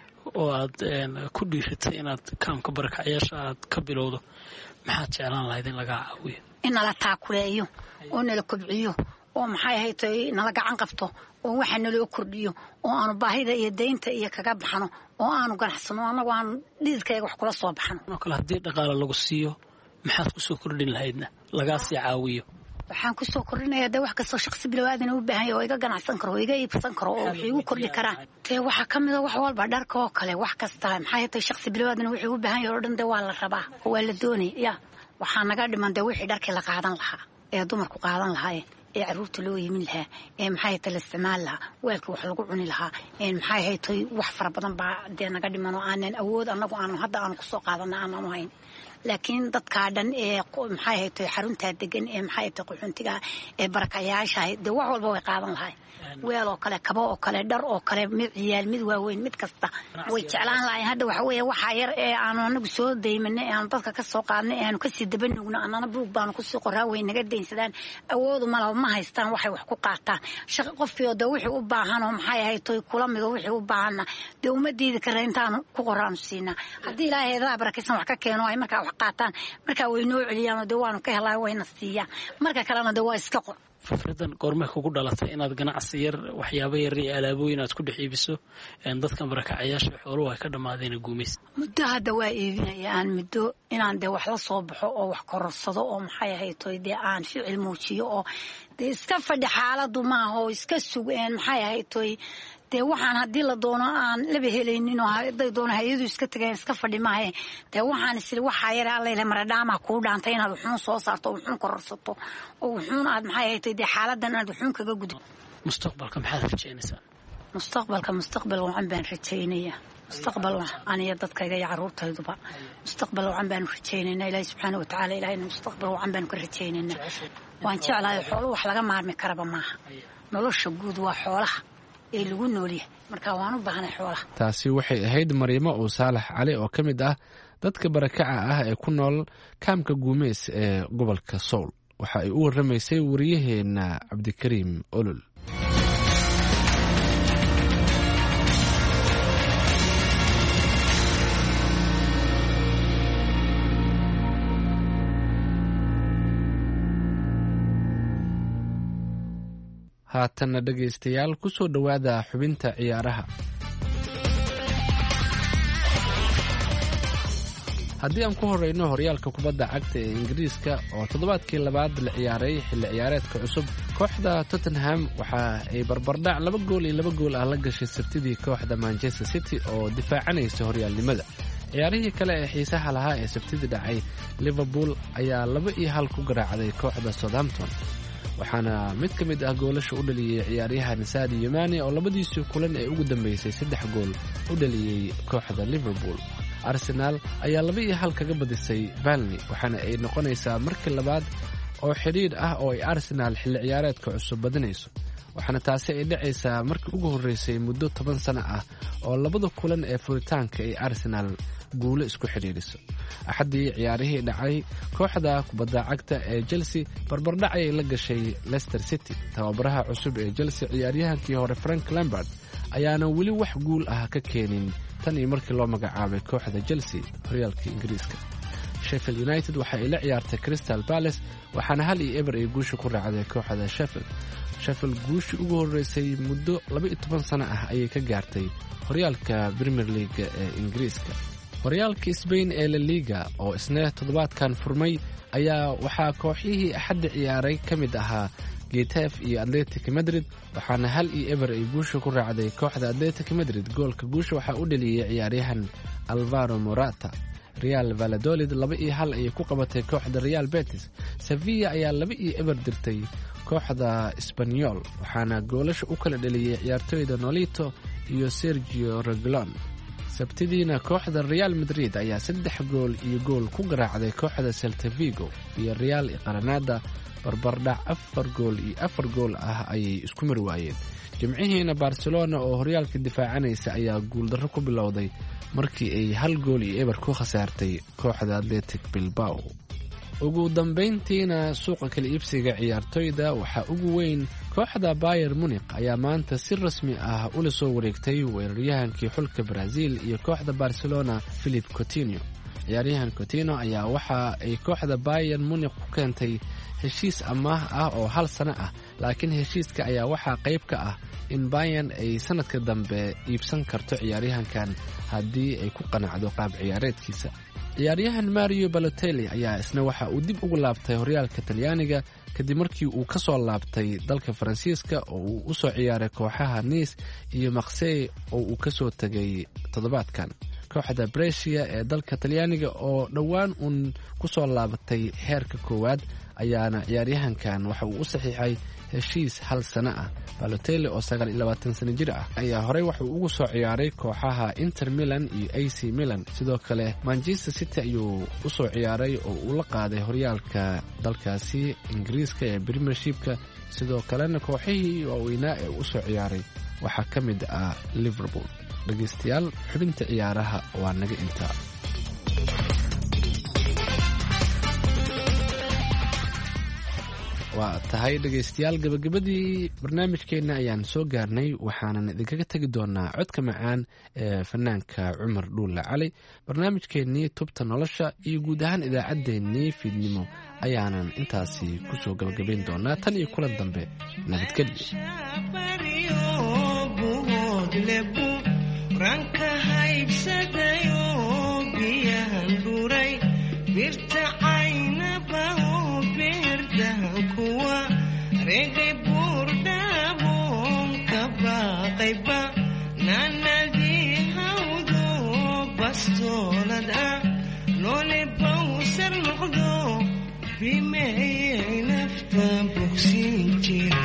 T: oo aad ku dhiiratay inaad kaamka barakacyaasha aad ka bilowdo maxaad jeclaan lahayd in laga caawiyo
S: in nala taakuleeyo oo nala kobciyo oo maxay haytay nala gacan qabto oo waxa naloo kordhiyo oo aanu baahida iyo daynta iyo kaga baxno oo aanu ganacsano annagu aan dhididkayga wax kula soo baxno
T: oo kale haddii dhaqaale lagu siiyo maxaad ku soo kordhin lahaydna lagaa sii caawiyo
S: waxaan ku soo kordhinayaa dee wax kastoo shaqsi bilowaadan u baahan yahay oo iga ganacsan karo oo iga iibsan karo oo wixii ugu kordhi karaa dee waxaa ka mid a wax walba dharka oo kale wax kasta maxay haytay shaqsi bilowaadan wixii u baahan yahay oo dhan dee waa la rabaa oo waa la doonaya ya waxaa naga dhiman dee wixii dharkii la qaadan lahaa ee dumarku qaadan lahaayeen ee caruurta loo yimin lahaa ee maxay haytay la isticmaali lahaa weelkii wax lagu cuni lahaa ee maxay haytay wax fara badan baa dee naga dhiman oo aanan awood annagu aanu hadda aanu kusoo qaadana aananu hayn laakiin dadkaa dhan ee maxay haytay xaruntaa degan ee maxay haytay qaxoontiga ee barakayaasha dee wax walba way qaadan lahay weel oo kale kabo oo kale dhar oo kale mid ciyaal mid waaweyn mid kasta way jeclaan lahayn hadda waxa weeye waxaa yar ee aanu anagu soo daymanay ee aanu dadka ka soo qaadnay ee aanu kasii dabanugno annana buug baanu kusii qoraa way naga daynsadaan awoodu malaba ma haystaan waxay wax ku qaataan shaqo qofkii dee wixii u baahan oo maxay haytay kula mido wixii u baahanna dee uma diidi kara intaanu ku qoraanu siinaa haddii ilaahay eedaa barakaysan wax ka keeno ay markaa wax qaataan markaa way noo celiyaan oo dee waanu ka helaa wayna siiyaan marka kalena dee waa iska qor
T: fikradan goormay kugu dhalatay inaad ganacsi yar waxyaabo yar iyo alaabooyin aad ku dhex iibiso dadkan barakacayaasha xooluhu ay ka dhammaadeen guumeys
S: muddo hadda waa iibinaya aan muddo inaan dee wax la soo baxo oo wax kororsado oo maxay ahaytoy dee aan ficil muujiyo oo dee iska fadhi xaaladu maaha oo iska sugeen maxay ahaytoy dee waxaan haddii la doono aan laba helaynin oo haday doono hay-adu iska tagaen iska fadhi maahe dee waxaan isiri waxaa yare allayle maradhaamaa kuu dhaantay inaad wuxuun soo saarto oo wuxuun kororsato oo wuxuun aad maxay haytay dee xaaladan aad wuxuun kaga gudbo
T: mustaqbalka maxaad rajaynaysaa
S: mustaqbalka mustaqbal wacan baan rajaynaya mustaqbal aniyo dadkayga iyo caruurtayduba mustaqbal wacan baanu rajaynaynaa ilaahi subxaana watacaala ilahayna mustaqbal wacan baanu ka rajaynaynaa waan jeclahay xoolo wax laga maarmi karaba maaha nolosha guud waa xoolaha ee lagu noolyahay marka waan u baahnay xoolaha
M: taasi waxay ahayd Mariimo oo Saalax Cali oo ka mid ah dadka barakaca ah ee ku nool kaamka Guumeys ee gobolka Sool waxa ay u waramaysay wariyaheena Cabdikariim Olol haatanna dhegaystayaal ku soo dhowaada xubinta ciyaaraha haddii aan ku horeyno horyaalka kubadda cagta ee ingiriiska oo toddobaadkii labaad la ciyaaray xilli ciyaareedka cusub kooxda Tottenham waxa ay barbardhac laba gool iyo laba gool ah la gashay sabtidii kooxda Manchester City oo difaacanaysa horyaalnimada ciyaarihii kale ee xiisaha lahaa ee sabtidii dhacay Liverpool ayaa laba iyo hal ku garaacday kooxda Southampton waxaana mid ka mid ah goolasha u dhaliyay ciyaaryahan Sadio Mane oo labadiisii kulan ee ugu dambeysay saddex gool u dhaliyay kooxda Liverpool Arsenal ayaa laba iyo hal kaga badisay Burnley waxaana ay noqonaysaa markii labaad oo xiriir ah oo ay Arsenal xilli ciyaareedka cusub badinayso waxaana taasi ay dhacaysaa markii ugu horeysay muddo toban sano ah oo labada kulan ee furitaanka ay Arsenal guulo isku xiriiriso axadii ciyaarihii dhacay kooxda kubadda cagta ee Chelsea barbardhac ay la gashay Leicester City tababaraha cusub ee Chelsea ciyaaryahankii hore Frank Lampard ayaana weli wax guul ah ka keenin tan iyo markii loo magacaabay kooxda Chelsea horyaalka Ingiriiska Sheffield United waxa ay la ciyaartay Crystal Palace waxaana hal iyo eber ay guusha ku raacday kooxda Sheffield Sheffield guushii ugu horeysay muddo laba iyo toban sano ah ayay ka gaartay horyaalka Premier League ee Ingiriiska horyaalka sbain ee la liga oo isna toddobaadkan furmay ayaa waxaa kooxihii axadda ciyaaray ka mid ahaa getef iyo atletic madrid waxaana hal iyo eber ay guusha ku raacday kooxda atletic madrid. goolka guusha waxaa u dhaliyey ciyaaryahan alvaro morata. real valladolid laba iyo hal ayay ku qabatay kooxda real betis. sevilla ayaa laba iyo eber dirtay kooxda Espanyol waxaana goolasha u kala dhaliyay ciyaartoyda Nolito iyo Sergio Reguilon. sabtidiina kooxda Real Madrid ayaa saddex gool iyo gool ku garaacday kooxda Celta Vigo iyo Real Granada barbardhac afar gool iyo afar gool ah ayay isku mar waayeen. jimcihiina Barcelona oo horyaalka difaacanaysa ayaa guuldarro ku bilowday markii ay hal gool iyo eber ku khasaartay kooxda Athletic Bilbao. ugu dambeyntiina suuqa kala iibsiga ciyaartoyda waxaa ugu weyn kooxda Bayern Munich ayaa maanta si rasmi ah ula soo wareegtay weeraryahankii xulka Brazil iyo kooxda Barcelona Philip Coutinho. ciyaaryahan Coutinho ayaa waxa ay kooxda Bayern Munich ku keentay heshiis amaah ah oo hal sano ah, laakiin heshiiska ayaa waxaa qayb ka ah in Bayern ay sanadka dambe iibsan karto ciyaaryahankan haddii ay ku qanacdo qaab ciyaareedkiisa. ciyaaryahan Mario Balotelli ayaa isna waxa uu dib ugu laabtay horyaalka Talyaaniga kadib markii uu ka soo laabtay dalka Faransiiska oo uu u soo ciyaaray kooxaha Nice iyo Marseille oo uu ka soo tagay toddobaadkan. kooxda Brescia ee dalka Talyaaniga oo dhowaan uun ku soo laabatay heerka koowaad ayaana ciyaaryahankan waxa uu u saxiixay heshiis hal sano ah. Balotelli oo sagaal iyo labaatan sano jir ah ayaa horey waxa uu ugu soo ciyaaray kooxaha Inter Milan iyo A C Milan. sidoo kale Manchester City ayuu u soo ciyaaray oo uu la qaaday horyaalka dalkaasi Ingiriiska ee Premiershipka. sidoo kalena kooxihii waaweynaa ee u soo ciyaaray waxaa ka mid ah Liverpool. dhegeystayaal xubinta ciyaaraha waa naga intaa. waa tahay dhegeystayaal gabagabadii barnaamijkeenna ayaan soo gaarnay waxaanan idinkaga tegi doonaa codka macaan ee fanaanka cumar dhuulle cali. barnaamijkeennii tubta nolosha iyo guud ahaan idaacaddeenii fiidnimo ayaanan intaasi kusoo gabagabayn doonaa. tan iyo kulan dambe nabadgelyo.
U: ranka haybsadayo biyahan dhuray birta caynaba oo beerdahan kuwa regay buurdhaboon ka baaqayba naanadii hawdo bastoolad ah loole bawsar noqdo bimeeyay nafta bogsiin jira.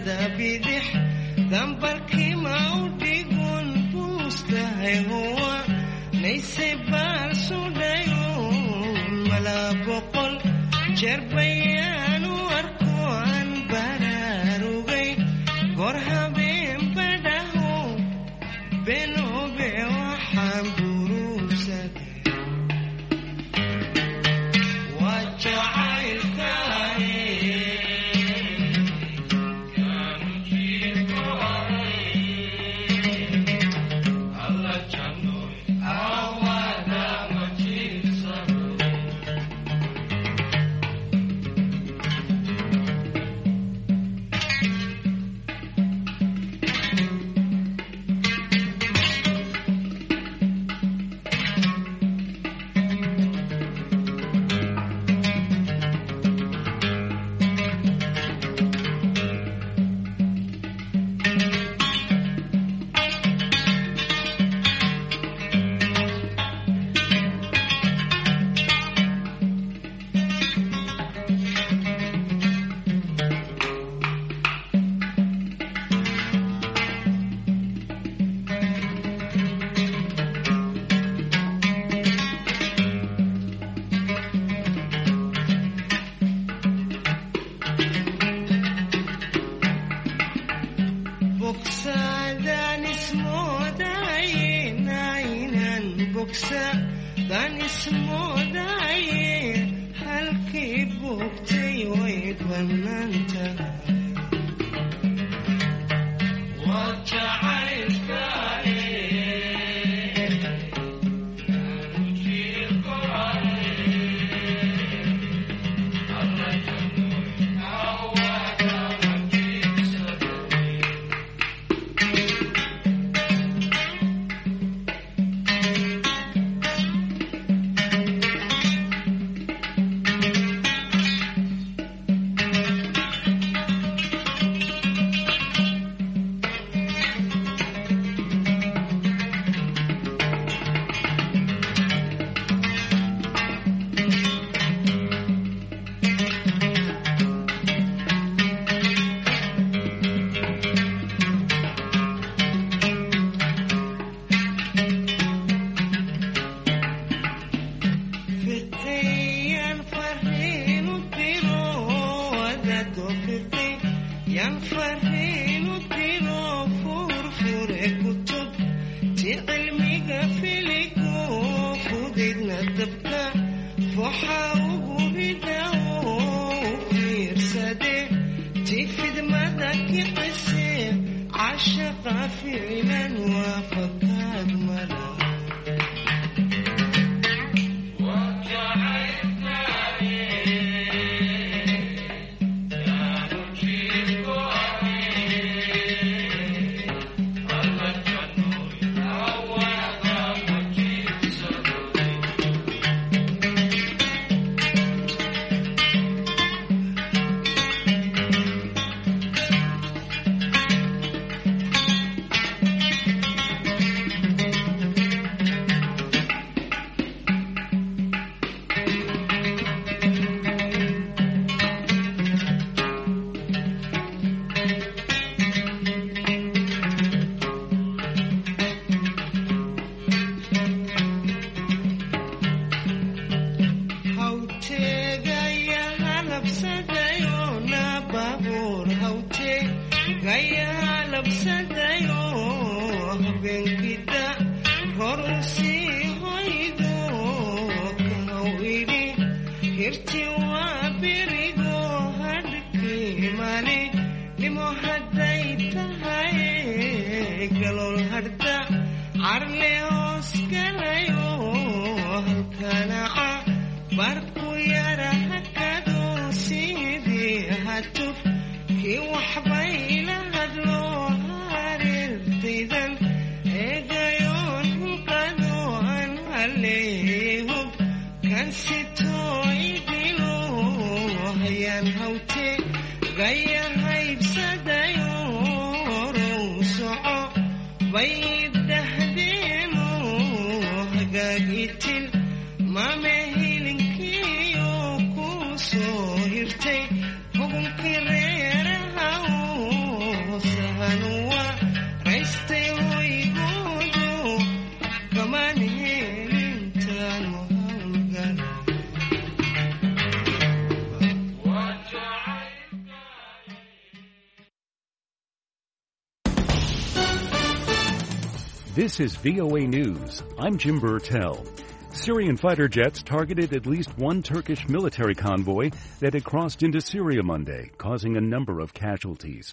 U: dhanada bidix dambarkii maudhigun buustahay huwa naysay baal sudhayo malaa boqol jeer bayaanu arko aan baraarugay goor habeen badhaho benoobe waxaan buruusade waa jacaylkaay soo hirtay hubunkii reeraha
C: This is V O A News. I'm Jim Burtell. Syrian fighter jets targeted at least one Turkish military convoy that had crossed into Syria Monday, causing a number of casualties.